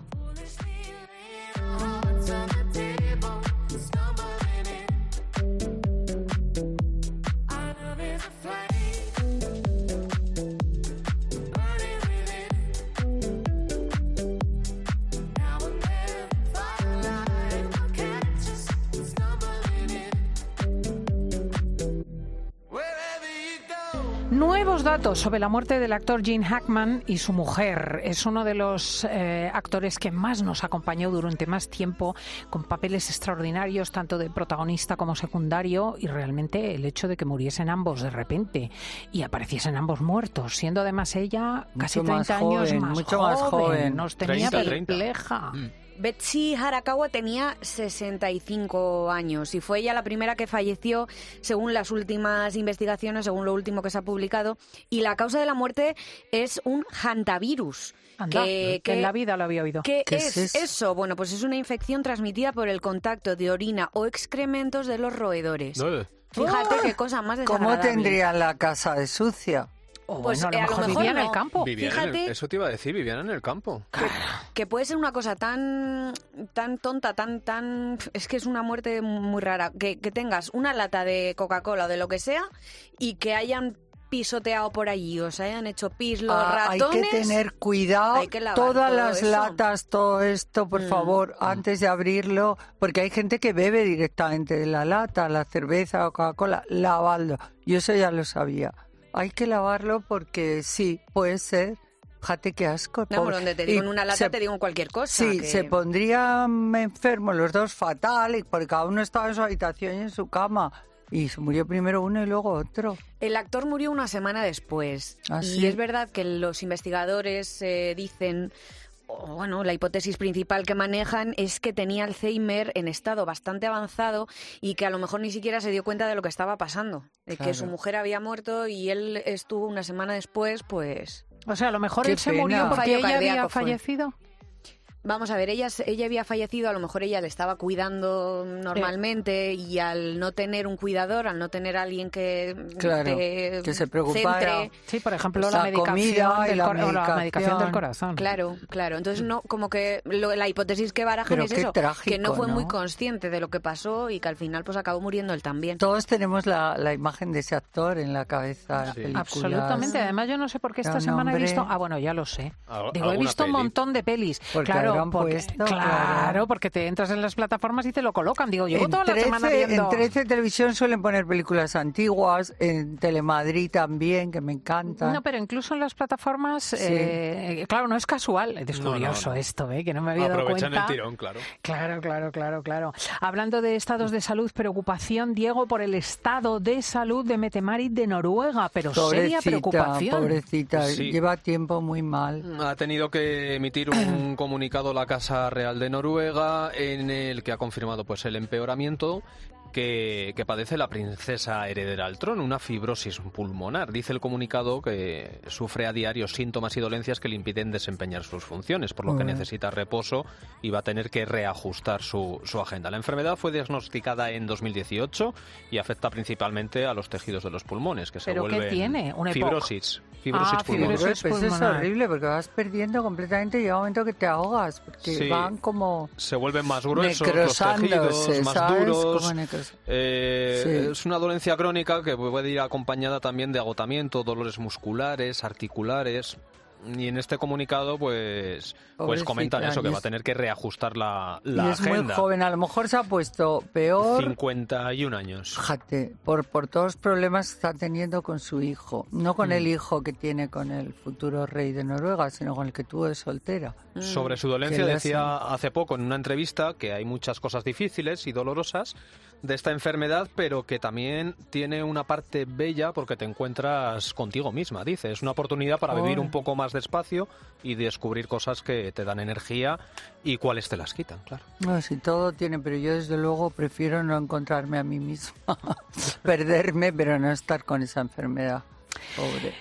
Nuevos datos sobre la muerte del actor Gene Hackman y su mujer. Es uno de los eh, actores que más nos acompañó durante más tiempo, con papeles extraordinarios, tanto de protagonista como secundario, y realmente el hecho de que muriesen ambos de repente y apareciesen ambos muertos, siendo además ella casi mucho treinta más años joven, más mucho joven, más joven. nos tenía treinta, treinta. perpleja. Mm. Betsy Harakawa tenía sesenta y cinco años y fue ella la primera que falleció según las últimas investigaciones, según lo último que se ha publicado, y la causa de la muerte es un hantavirus. Anda, que, que en la vida lo había oído. ¿Qué, ¿Qué es, es eso? eso? Bueno, pues es una infección transmitida por el contacto de orina o excrementos de los roedores. No. Fíjate qué cosa más desagradable. ¿Cómo tendría la casa de sucia? O Pues, bueno, a lo eh, a lo mejor mejor vivía en el no. campo. Vivían en Fíjate- el- eso te iba a decir, vivían en el campo. Que puede ser una cosa tan tan tonta, tan tan es que es una muerte muy rara, que, que tengas una lata de Coca-Cola o de lo que sea y que hayan pisoteado por allí, o sea, hayan hecho pis los Ah, ratones. hay que tener cuidado, hay que lavar todas todo las eso. latas, todo esto, por Mm. favor, antes de abrirlo, porque hay gente que bebe directamente de la lata, la cerveza o Coca-Cola, lavadlo. Yo eso ya lo sabía. Hay que lavarlo porque sí, puede ser. Fíjate qué asco. No, pobre. donde te digo Y en una lata se- te digo en cualquier cosa. Sí, que- se pondrían enfermos los dos fatal, y porque cada uno estaba en su habitación y en su cama. Y se murió primero uno y luego otro. El actor murió una semana después. ¿Ah, y sí? es verdad que los investigadores eh, dicen, o, bueno, la hipótesis principal que manejan es que tenía Alzheimer en estado bastante avanzado y que a lo mejor ni siquiera se dio cuenta de lo que estaba pasando. De que Claro. su mujer había muerto y él estuvo una semana después, pues... O sea, a lo mejor Qué él se pena. murió porque Fallo ella había cardíaco fue. fallecido. Vamos a ver, ella, ella había fallecido, a lo mejor ella le estaba cuidando normalmente y al no tener un cuidador, al no tener alguien que Claro, te que se preocupara. centre, Sí, por ejemplo, La la, medicación, comida y del la cor- o la medicación medicación. del corazón. Claro, claro. Entonces, no, como que lo- la hipótesis que barajan Pero es qué eso, trágico, que no fue muy ¿no? consciente de lo que pasó y que al final pues acabó muriendo él también. Todos tenemos la, la imagen de ese actor en la cabeza. en películas. Absolutamente. Además, yo no sé por qué esta Era un semana he hombre- visto... Ah, bueno, ya lo sé. Al- Digo, he alguna visto un peli. montón de pelis. Porque claro, habrán porque, puesto, claro, claro. porque te entras en las plataformas y te lo colocan. Digo, llevo En toda la semana trece, viendo... en trece Televisión suelen poner películas antiguas, en Telemadrid también, que me encanta. No, pero incluso en las plataformas, Sí. eh, claro, no es casual. Es No, no, curioso no. esto, ¿eh? Que no me había dado Aprovechan cuenta. el tirón, claro. Claro, claro, claro, claro. Hablando de estados de salud, preocupación, Diego, por el estado de salud de Mette-Marit de Noruega, pero seria Pobrecita, preocupación. pobrecita, Sí. lleva tiempo muy mal. Ha tenido que emitir un comunicado la Casa Real de Noruega en el que ha confirmado pues el empeoramiento que, que padece la princesa heredera al trono, una fibrosis pulmonar. Dice el comunicado que sufre a diario síntomas y dolencias que le impiden desempeñar sus funciones, por lo que Uy. necesita reposo y va a tener que reajustar su, su agenda. La enfermedad fue diagnosticada en dos mil dieciocho y afecta principalmente a los tejidos de los pulmones, que se ¿Pero qué vuelven tiene? ¿Un EPOC? fibrosis. Fibrosis Ah, pulmonar. fibrosis Pues es pulmonar. horrible porque vas perdiendo completamente y llega un momento que te ahogas porque Sí. van como Se vuelven más gruesos los necrosándose, tejidos, más ¿sabes? duros. Como necros- Eh, Sí. Es una dolencia crónica que puede ir acompañada también de agotamiento, dolores musculares, articulares. Y en este comunicado, pues, pues Pobrecita, comentan eso, y que es- va a tener que reajustar la, Y la es muy agenda. joven, a lo mejor se ha puesto peor. cincuenta y un años. Fíjate, por, por todos los problemas que está teniendo con su hijo. No con Mm. el hijo que tiene con el futuro rey de Noruega, sino con el que tuvo de soltera. Sobre su Que dolencia le decía hace poco en una entrevista que hay muchas cosas difíciles y dolorosas de esta enfermedad, pero que también tiene una parte bella porque te encuentras contigo misma, dice. Es una oportunidad para vivir Oh. un poco más despacio y descubrir cosas que te dan energía y cuáles te las quitan, claro. No, si todo tiene, pero yo desde luego prefiero no encontrarme a mí misma. Perderme, pero no estar con esa enfermedad. Pobre.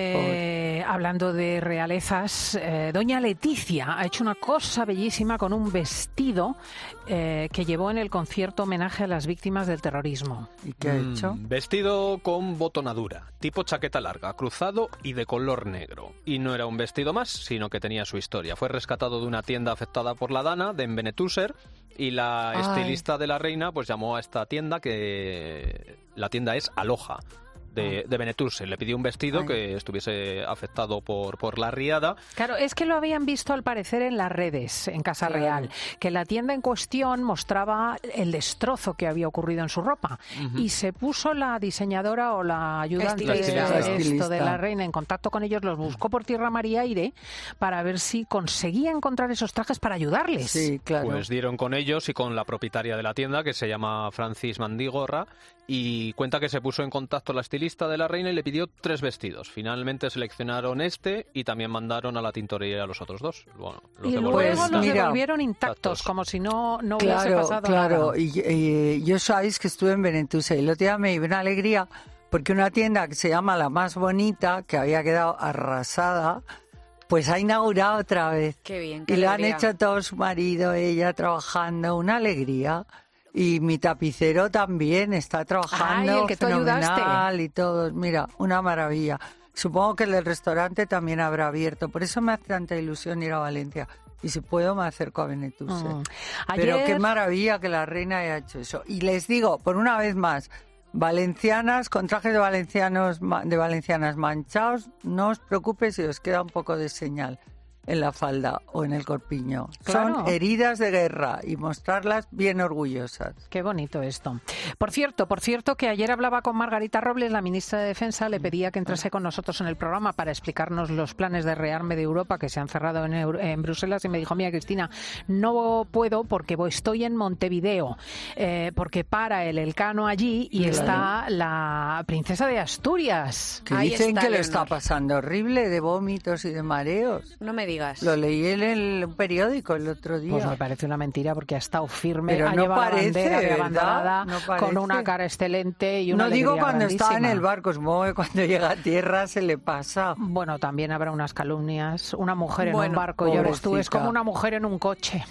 Eh, hablando de realezas, eh, doña Leticia ha hecho una cosa bellísima con un vestido eh, que llevó en el concierto homenaje a las víctimas del terrorismo. ¿Y qué ha Mm, hecho? Vestido con botonadura, tipo chaqueta larga, cruzado y de color negro. Y no era un vestido más, sino que tenía su historia. Fue rescatado de una tienda afectada por la Dana, de Benetúser, y la Ay. estilista de la reina pues llamó a esta tienda, que la tienda es Aloha, de, de Benetúser. Le pidió un vestido Ay. que estuviese afectado por, por la riada. Claro, es que lo habían visto al parecer en las redes, en Casa Claro. Real, que la tienda en cuestión mostraba el destrozo que había ocurrido en su ropa. Ujú. Y se puso la diseñadora o la ayudante de Estilista. esto Estilista. de la reina en contacto con ellos, los buscó por tierra, mar y aire para ver si conseguía encontrar esos trajes para ayudarles. Sí, claro. Pues dieron con ellos y con la propietaria de la tienda, que se llama Francis Mandigorra, y cuenta que se puso en contacto la estilista de la reina y le pidió tres vestidos. Finalmente seleccionaron este y también mandaron a la tintorería los otros dos. Bueno, los Y devolvieron luego Pues, los intactos. mira, devolvieron intactos, Intactos. como si no, no hubiese Claro, pasado claro. nada. Y, y yo sabéis que estuve en Benetúser y el otro día me dio una alegría porque una tienda que se llama La Más Bonita, que había quedado arrasada, pues ha inaugurado otra vez. Qué bien, qué Y lo han alegría. hecho todo su marido, ella trabajando, una alegría. Y mi tapicero también está trabajando Ay, el que tú fenomenal ayudaste. y todo. Mira, una maravilla. Supongo que el del restaurante también habrá abierto. Por eso me hace tanta ilusión ir a Valencia. Y si puedo, me acerco a Benetúser. Mm. Ayer... Pero qué maravilla que la reina haya hecho eso. Y les digo, por una vez más, valencianas con trajes de valencianos de valencianas manchados, no os preocupéis si os queda un poco de señal en la falda o en el corpiño. Claro. Son heridas de guerra y mostrarlas bien orgullosas. Qué bonito esto. Por cierto, por cierto que ayer hablaba con Margarita Robles, la ministra de Defensa, le pedía que entrase con nosotros en el programa para explicarnos los planes de rearme de Europa que se han cerrado en, Euro- en Bruselas y me dijo, mira Cristina, no puedo porque estoy en Montevideo, eh, porque para el Elcano allí y claro. está la princesa de Asturias. Que Ahí dicen que Leonor. Lo está pasando horrible de vómitos y de mareos. No me digas. Lo leí en el periódico el otro día. Pues me parece una mentira porque ha estado firme, pero ha no llevado parece, la bandera de abanderada, no con una cara excelente y una No digo alegría cuando grandísima. está en el barco, supongo que cuando llega a tierra se le pasa. Bueno, también habrá unas calumnias. Una mujer en bueno, un barco, ya ves tú, es como una mujer en un coche.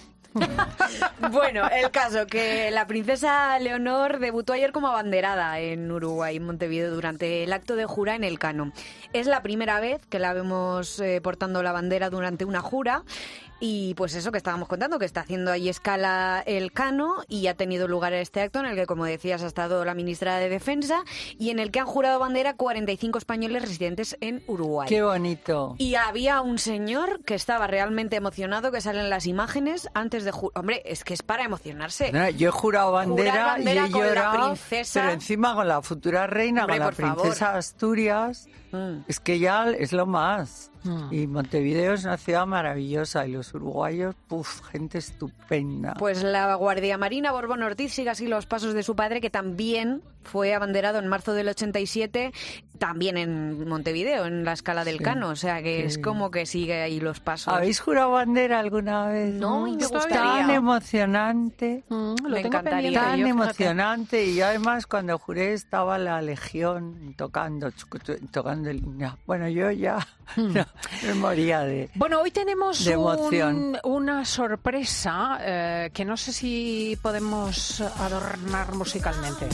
Bueno, el caso que la princesa Leonor debutó ayer como abanderada en Uruguay, en Montevideo, durante el acto de jura en Elcano. Es la primera vez que la vemos eh, portando la bandera durante una jura. Y pues eso que estábamos contando, que está haciendo ahí escala Elcano y ha tenido lugar este acto en el que, como decías, ha estado la ministra de Defensa y en el que han jurado bandera cuarenta y cinco españoles residentes en Uruguay. ¡Qué bonito! Y había un señor que estaba realmente emocionado, que salen las imágenes antes de jurar. Hombre, es que es para emocionarse. No, yo he jurado bandera, bandera y he llorado, la princesa. pero encima con la futura reina, Hombre, con la por princesa favor. Asturias, mm. es que ya es lo más. Mm. Y Montevideo es una ciudad maravillosa y los uruguayos, puf, gente estupenda. Pues la Guardia Marina Borbón Ortiz sigue así los pasos de su padre, que también fue abanderado en marzo del ochenta y siete, también en Montevideo, en la escala del sí. Cano, o sea que sí. es como que sigue ahí los pasos. ¿Habéis jurado bandera alguna vez? No, y me gustaría. Tan emocionante, mm, lo me encantaría. Tan yo, emocionante, y yo además cuando juré estaba la Legión tocando, tocando el... Bueno, yo ya... Mm. No, me moría de Bueno, hoy tenemos de emoción. Un, una sorpresa eh, que no sé si podemos adornar musicalmente.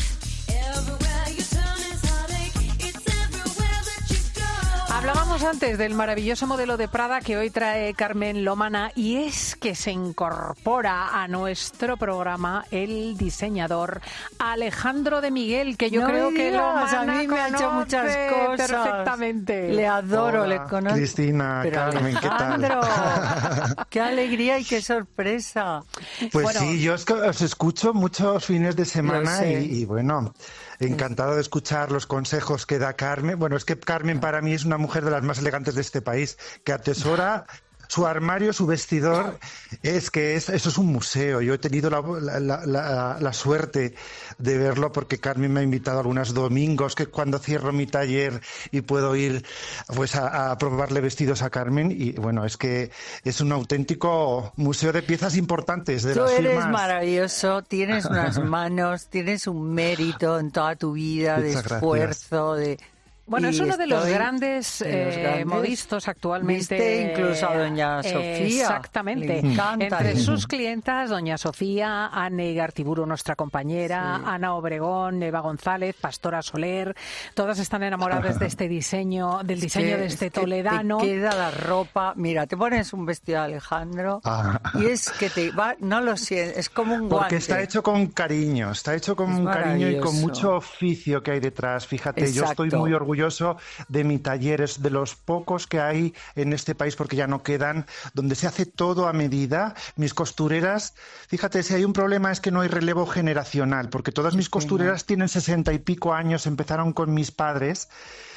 Hablábamos antes del maravilloso modelo de Prada que hoy trae Carmen Lomana y es que se incorpora a nuestro programa el diseñador Alejandro de Miguel, que yo no creo que Lomana a mí me ha hecho muchas cosas perfectamente. Le adoro, Hola, le conozco. Cristina, Pero Carmen, Alejandro, ¿qué tal? ¡Qué alegría y qué sorpresa! Pues bueno, sí, yo es que os escucho muchos fines de semana y, y bueno... Encantado de escuchar los consejos que da Carmen. Bueno, es que Carmen para mí es una mujer de las más elegantes de este país, que atesora su armario, su vestidor. Es que es, eso es un museo. Yo he tenido la, la, la, la suerte de verlo porque Carmen me ha invitado algunos domingos, que cuando cierro mi taller y puedo ir pues a, a probarle vestidos a Carmen. Y bueno, es que es un auténtico museo de piezas importantes de Tú las eres firmas. maravilloso, tienes unas manos, tienes un mérito en toda tu vida de Muchas esfuerzo, de... Bueno, y es uno de los estoy, grandes, de los eh, grandes modistas actualmente. Viste incluso a doña eh, Sofía. Exactamente. Le encanta. Entre sus clientas, doña Sofía, Anne Gartiburu, nuestra compañera, sí. Ana Obregón, Eva González, Pastora Soler, todas están enamoradas de este diseño, del diseño que, de este es que toledano. Te queda la ropa, mira, te pones un vestido de Alejandro ah. y es que te va, no lo sientes, es como un guante. Porque está hecho con cariño, está hecho con es cariño y con mucho oficio que hay detrás. Fíjate, Exacto. yo estoy muy orgulloso de mi taller, es de los pocos que hay en este país, porque ya no quedan, donde se hace todo a medida. Mis costureras, fíjate, si hay un problema es que no hay relevo generacional, porque todas mis costureras tienen sesenta y pico años, empezaron con mis padres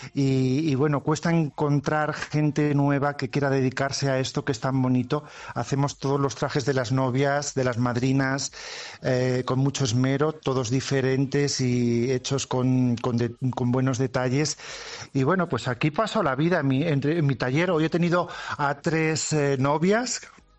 y, y bueno, cuesta encontrar gente nueva que quiera dedicarse a esto que es tan bonito. Hacemos todos los trajes de las novias, de las madrinas, eh, con mucho esmero, todos diferentes y hechos con, con, de, con buenos detalles. Y bueno, pues aquí paso la vida en mi, en, en mi taller. Hoy he tenido a tres eh, novias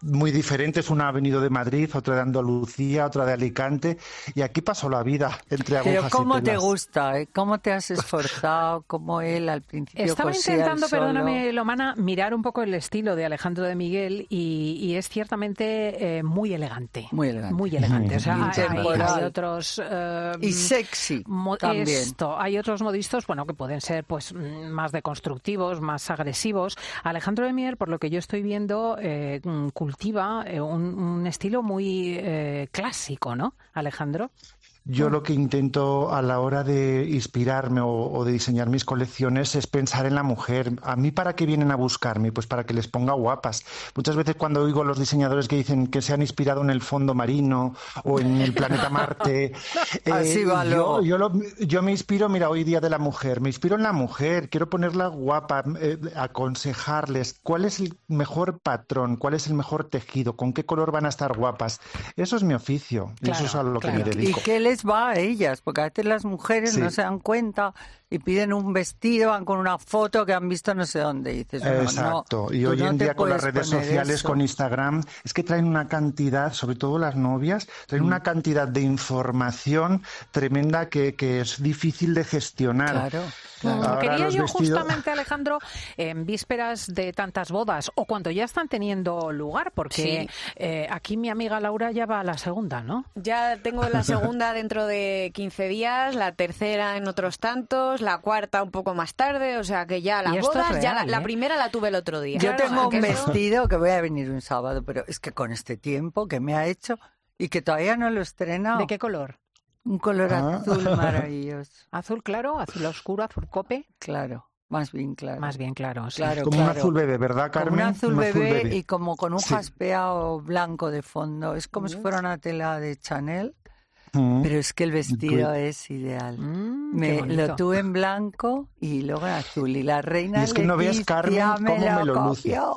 muy diferentes. Una ha venido de Madrid, otra de Andalucía, otra de Alicante. Y aquí pasó la vida entre agujas y telas. Pero ¿cómo te gusta? ¿eh? ¿Cómo te has esforzado? ¿Cómo él al principio Estaba cosía intentando, él solo? perdóname, Lomana, mirar un poco el estilo de Alejandro de Miguel y, y es ciertamente eh, muy elegante. Muy elegante. Muy elegante. O sea, hay, hay otros... Eh, y sexy mo- también. Esto, hay otros modistos, bueno, que pueden ser pues más deconstructivos, más agresivos. Alejandro de Miguel, por lo que yo estoy viendo, eh, cultiva eh, un, un estilo muy eh, clásico, ¿no, Alejandro? Yo lo que intento a la hora de inspirarme o, o de diseñar mis colecciones es pensar en la mujer. ¿A mí para qué vienen a buscarme? Pues para que les ponga guapas. Muchas veces cuando oigo a los diseñadores que dicen que se han inspirado en el fondo marino o en el planeta Marte, eh, Así va, yo, yo, lo, yo me inspiro, mira, hoy día de la mujer, me inspiro en la mujer, quiero ponerla guapa, eh, aconsejarles cuál es el mejor patrón, cuál es el mejor tejido, con qué color van a estar guapas. Eso es mi oficio, y claro, eso es a lo claro. que me dedico. ¿Y qué les va a ellas? Porque a veces las mujeres Sí. no se dan cuenta y piden un vestido, van con una foto que han visto no sé dónde. Y dices, bueno, Exacto, no, y tú hoy no en te día con las puedes redes poner sociales, eso. con Instagram, es que traen una cantidad, sobre todo las novias, traen Mm. una cantidad de información tremenda que, que es difícil de gestionar. Claro, claro. Ahora Quería los yo vestidos- justamente, Alejandro, en vísperas de tantas bodas o cuando ya están teniendo lugar, porque Sí. eh, aquí mi amiga Laura ya va a la segunda, ¿no? Ya tengo la segunda dentro de quince días, la tercera en otros tantos, la cuarta un poco más tarde, o sea que ya Y las esto es bodas, ya la, real, la ¿eh? primera la tuve el otro día. Yo Claro, tengo un que eso- vestido que voy a venir un sábado, pero es que con este tiempo que me ha hecho y que todavía no lo he estrenado. ¿De qué color? Un color Ah. azul maravilloso. ¿Azul claro, azul oscuro, azul cope? Claro, más bien claro. Más bien claro, sí. Claro, Como claro. un azul bebé, ¿verdad, Carmen? Como un azul Un bebé, y como con un Sí. jaspeado blanco de fondo. Es como si fuera una tela de Chanel. Mm. Pero es que el vestido Cool. es ideal. Mm, qué me bonito. lo tuve en blanco y luego en azul. Y la reina Y es que no veas, Leticia Carmen, me cómo me lo copió.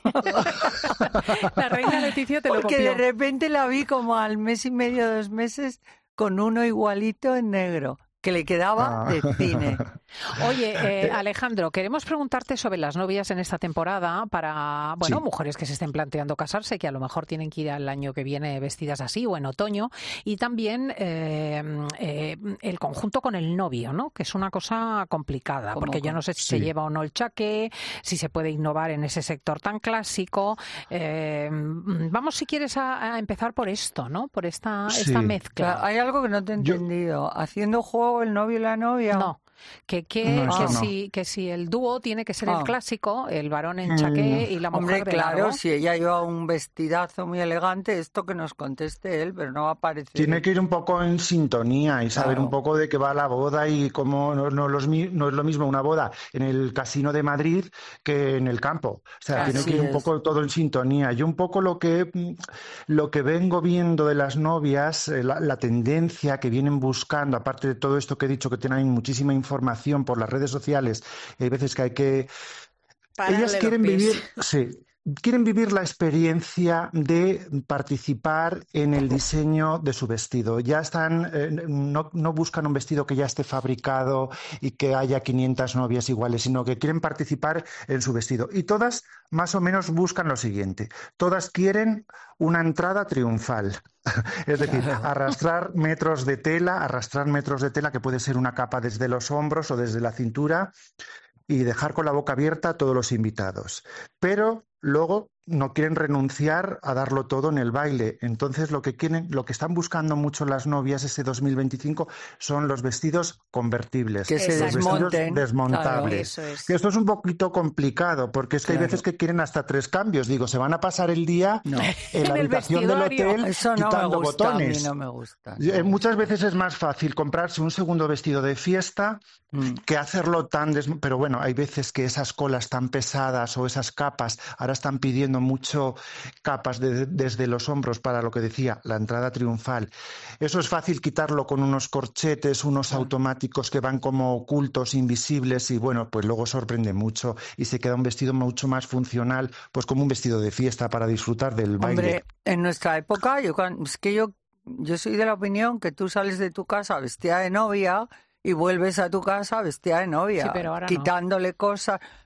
La reina Leticia te lo Porque copió. de repente la vi como al mes y medio, dos meses, con uno igualito en negro, que le quedaba Ah. de cine. Oye, eh, Alejandro, queremos preguntarte sobre las novias en esta temporada para, bueno, Sí. mujeres que se estén planteando casarse, que a lo mejor tienen que ir al año que viene vestidas así o en otoño, y también eh, eh, el conjunto con el novio, ¿no? Que es una cosa complicada, ¿Cómo porque yo con- no sé si Sí. se lleva o no el chaqué, si se puede innovar en ese sector tan clásico. Eh, vamos, si quieres, a, a empezar por esto, ¿no? Por esta, Sí. esta mezcla. Claro, hay algo que no te he Yo- entendido. ¿Haciendo juego el novio y la novia? No. Que, que, No, que, eso no. si, que si el dúo tiene que ser Ah. el clásico, el varón en chaqué y la mujer Hombre, de claro, largo. si ella lleva un vestidazo muy elegante, esto que nos conteste él, pero no va a aparecer. Tiene que ir un poco en sintonía y saber Claro. un poco de qué va la boda y cómo no, no los mi- no es lo mismo una boda en el casino de Madrid que en el campo. O sea, Así tiene que ir un es. poco todo en sintonía. Yo un poco lo que, mm, lo que vengo viendo de las novias, eh, la, la tendencia que vienen buscando, aparte de todo esto que he dicho, que tienen muchísima información por las redes sociales, hay veces que hay que... Pararle Ellas los quieren pies. vivir, sí, quieren vivir la experiencia de participar en el diseño de su vestido. Ya están, eh, no, no buscan un vestido que ya esté fabricado y que haya quinientas novias iguales, sino que quieren participar en su vestido. Y todas más o menos buscan lo siguiente. Todas quieren una entrada triunfal. Es decir, arrastrar metros de tela, arrastrar metros de tela, que puede ser una capa desde los hombros o desde la cintura, y dejar con la boca abierta a todos los invitados. Pero luego no quieren renunciar a darlo todo en el baile. Entonces lo que quieren, lo que están buscando mucho las novias este dos mil veinticinco son los vestidos convertibles, Que se los desmonten. vestidos desmontables. Claro, eso es. Que esto es un poquito complicado porque es que Claro. hay veces que quieren hasta tres cambios. Digo, se van a pasar el día No. en En la el habitación del vestuario. hotel Eso no me quitando gusta, botones. a mí no me gusta. Eh, Muchas veces es más fácil comprarse un segundo vestido de fiesta Mm. que hacerlo tan... des- Pero bueno, hay veces que esas colas tan pesadas o esas capas, ahora están pidiendo mucho capas de- desde los hombros para lo que decía, la entrada triunfal. Eso es fácil quitarlo con unos corchetes, unos automáticos que van como ocultos, invisibles y bueno, pues luego sorprende mucho y se queda un vestido mucho más funcional, pues como un vestido de fiesta para disfrutar del baile. Hombre, en nuestra época, yo, cuan- es que yo, yo soy de la opinión que tú sales de tu casa vestida de novia y vuelves a tu casa vestida de novia, Sí, pero ahora no. quitándole cosas.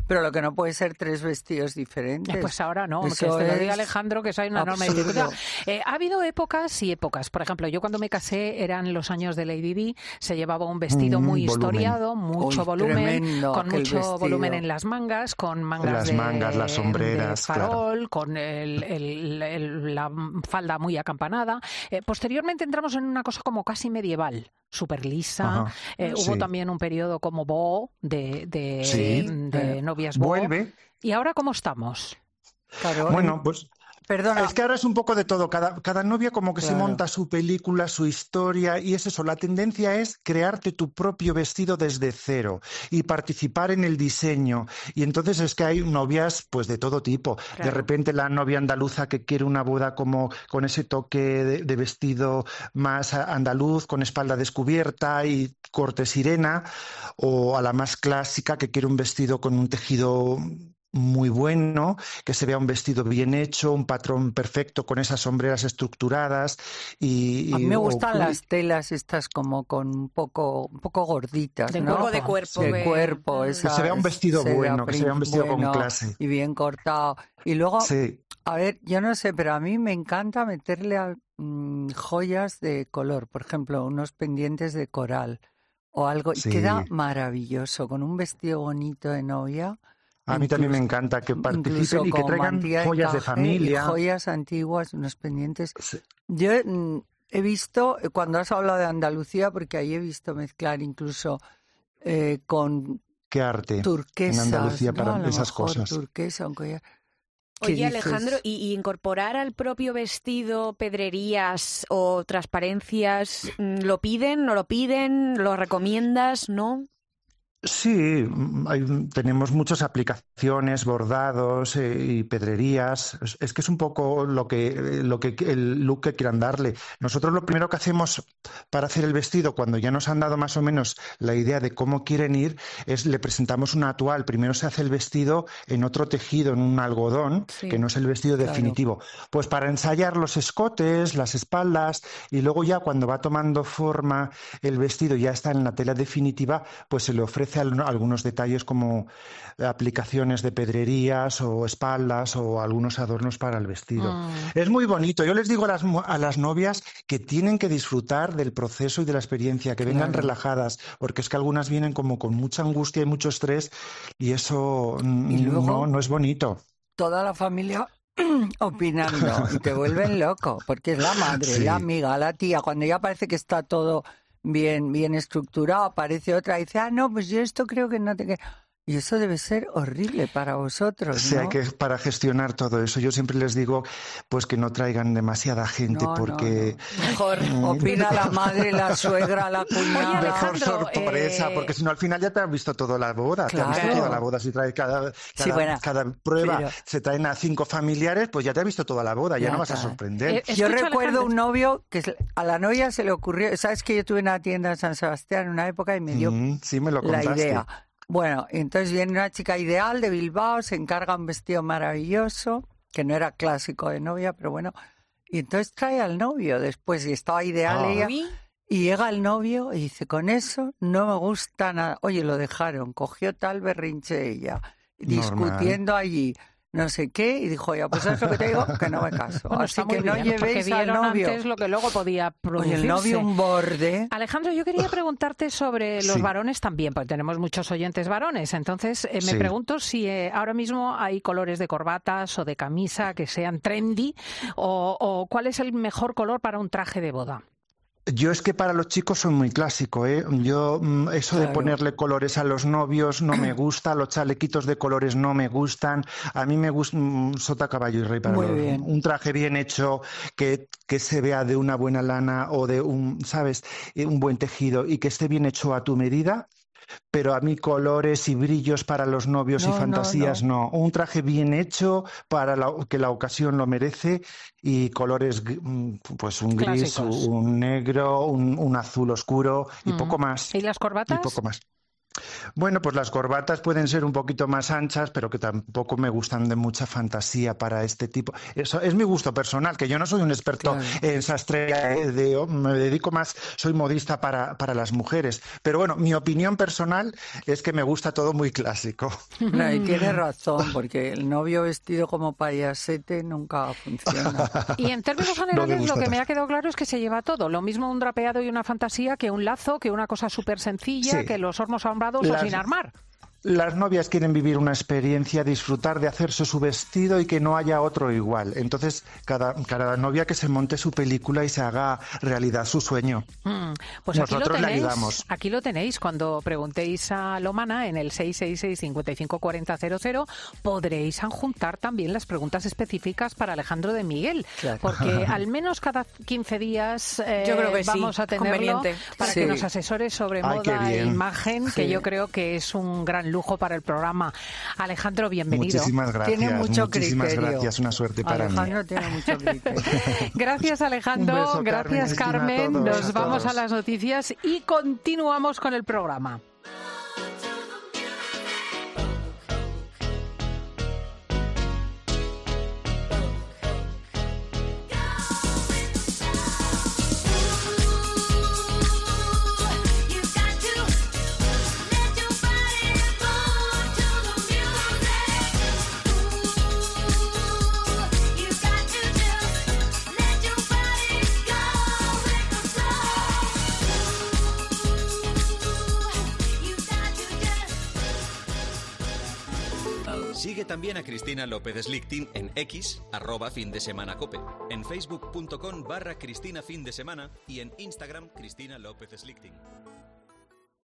Pero lo que no puede ser tres vestidos diferentes. Pues ahora no, Eso que te lo es diga Alejandro, que eso hay una enorme absurdo. dificultad. Eh, ha habido épocas y épocas. Por ejemplo, yo cuando me casé eran los años de Lady Di, se llevaba un vestido Mm, muy volumen. historiado, mucho Uy, volumen, tremendo con aquel mucho vestido. volumen en las mangas, con mangas Las de, mangas, las sombreras, de farol, con el, el- el- la falda muy acampanada. Eh, posteriormente entramos en una cosa como casi medieval, súper lisa. Ajá, Eh, sí. Hubo también un periodo como Bo, de, de, Sí. de novias Bo. Vuelve. ¿Y ahora cómo estamos? Claro, Bueno, pues Perdona. es que ahora es un poco de todo. Cada, cada novia como que se Claro. monta su película, su historia, y es eso. La tendencia es crearte tu propio vestido desde cero y participar en el diseño. Y entonces es que hay novias pues de todo tipo. De Claro. repente la novia andaluza que quiere una boda como con ese toque de, de vestido más a- andaluz, con espalda descubierta y corte sirena, o a la más clásica que quiere un vestido con un tejido muy bueno, que se vea un vestido bien hecho, un patrón perfecto con esas sombreras estructuradas y, A mí y- me o- gustan las telas estas como con un poco, un poco gorditas, De ¿no? cuerpo. de cuerpo, De eh. cuerpo, Que esa se vea un vestido seda bueno, que se vea un vestido con bueno clase. y bien cortado. Y luego, Sí. a ver, yo no sé, pero a mí me encanta meterle a, mm, joyas de color, por ejemplo, unos pendientes de coral o algo, y Sí. queda maravilloso, con un vestido bonito de novia. A mí también me incluso- encanta que participen incluso y que con traigan mantilla de joyas de encaje familia. y joyas antiguas, unos pendientes. Sí. Yo mm, he visto, eh, cuando has hablado de Andalucía, porque ahí he visto mezclar incluso eh, con Qué arte turquesas, en Andalucía ¿no? para A lo esas mejor cosas. turquesa, un collar. ¿Qué Oye, dices? Alejandro, ¿y, y incorporar al propio vestido pedrerías o transparencias, mm, ¿lo piden, no lo piden, lo recomiendas, no? Sí, mm, hay- tenemos muchas aplicaciones, bordados eh, y pedrerías. Es, es que es un poco lo que, eh, lo que el look que quieran darle. Nosotros lo primero que hacemos para hacer el vestido, cuando ya nos han dado más o menos la idea de cómo quieren ir, es le presentamos una atual. Primero se hace el vestido en otro tejido, en un algodón, Sí. que no es el vestido Claro. definitivo. Pues para ensayar los escotes, las espaldas, y luego ya cuando va tomando forma el vestido, ya está en la tela definitiva, pues se le ofrece al- algunos detalles como aplicaciones de pedrerías o espaldas o algunos adornos para el vestido. Mm. Es muy bonito. Yo les digo a las, mu- a las novias que tienen que disfrutar del proceso y de la experiencia, que vengan Claro. relajadas, porque es que algunas vienen como con mucha angustia y mucho estrés y eso mm, Y luego- no, no es bonito. Toda la familia opinando y te vuelven loco, porque es la madre, Sí. la amiga, la tía. Cuando ya parece que está todo bien, bien estructurado, aparece otra y dice, ah, no, pues yo esto creo que no te... que-". Y eso debe ser horrible para vosotros, Sí, ¿no? hay que para gestionar todo eso. Yo siempre les digo pues que no traigan demasiada gente No, no, porque Mejor. Opina la madre, la suegra, la cuñada. mejor Alejandro, sorpresa, eh, porque si no al final ya te has visto toda la boda, te has Claro. visto toda la boda. Si traes cada, Sí, cada, bueno, cada prueba pero- se traen a cinco familiares, pues ya te has visto toda la boda, ya, Ya no vas a está. sorprender. Eh, Yo Escucha, recuerdo Alejandro. un novio que se- a la novia se le ocurrió, sabes que yo tuve una tienda en San Sebastián en una época y me dio Mm, sí, me lo la contaste. idea. Bueno, entonces viene una chica ideal de Bilbao, se encarga un vestido maravilloso, que no era clásico de novia, pero bueno, y entonces trae al novio después, y estaba ideal Ah. ella, Uy. y llega el novio y dice, con eso no me gusta nada. Oye, lo dejaron, cogió tal berrinche ella, discutiendo allí, no sé qué, y dijo, ya, pues ¿sabes lo que te digo? Que no me caso. Bueno, Así está muy que no bien, porque llevéis al vieron novio. antes lo que luego podía Oye, producirse. el novio un borde. Alejandro, yo quería preguntarte sobre los Sí. varones también, porque tenemos muchos oyentes varones. Entonces, eh, me Sí. pregunto si eh, ahora mismo hay colores de corbatas o de camisa que sean trendy, o, o cuál es el mejor color para un traje de boda. Yo es que para los chicos soy muy clásico, ¿eh? Yo mm, eso de Claro. ponerle colores a los novios no me gusta, los chalequitos de colores no me gustan. A mí me gusta mm, sota, caballo y rey para Muy los- bien. un traje bien hecho, que, que se vea de una buena lana o de un, ¿sabes? Eh, un buen tejido y que esté bien hecho a tu medida. Pero a mí colores y brillos para los novios No, y no, fantasías no, Un traje bien hecho para la, que la ocasión lo merece y colores, gr- mm, pues un gris, Clásicos. un negro, un, un azul oscuro y Mm. poco más. ¿Y las Y corbatas? poco más. Bueno, pues las corbatas pueden ser un poquito más anchas, pero que tampoco me gustan de mucha fantasía para este tipo. Eso es mi gusto personal, que yo no soy un experto claro. en sastrería, de, de, me dedico más, soy modista para, para las mujeres. Pero bueno, mi opinión personal es que me gusta todo muy clásico. No, y tiene razón, porque el novio vestido como payasete nunca funciona. Y en términos generales no lo que tanto. me ha quedado claro es que se lleva todo. Lo mismo un drapeado y una fantasía que un lazo, que una cosa súper sencilla, sí. que los hornos alambrados o sin armar. Las novias quieren vivir una experiencia, disfrutar de hacerse su vestido y que no haya otro igual. Entonces, cada, cada novia que se monte su película y se haga realidad su sueño. Mm, pues nosotros aquí lo tenéis, le ayudamos. Aquí lo tenéis. Cuando preguntéis a Lomana en el seis seis seis, cinco cinco cuatro cero cero cero, podréis adjuntar también las preguntas específicas para Alejandro de Miguel. Claro. Porque al menos cada quince días eh, yo creo que vamos sí, a tenerlo para sí. que nos asesore sobre Ay, moda e imagen, sí. que yo creo que es un gran lujo para el programa. Alejandro, bienvenido. Muchísimas gracias. Tiene mucho muchísimas criterio. gracias, una suerte para Alejandro mí. tiene mucho criterio. Gracias, Alejandro. Beso, gracias, Carmen. Carmen. Nos a vamos todos. a las noticias y continuamos con el programa. Sigue también a Cristina López Slichting en X, arroba fin de semana cope, en facebook punto com barra Cristina fin de semana y en Instagram Cristina López Slichting.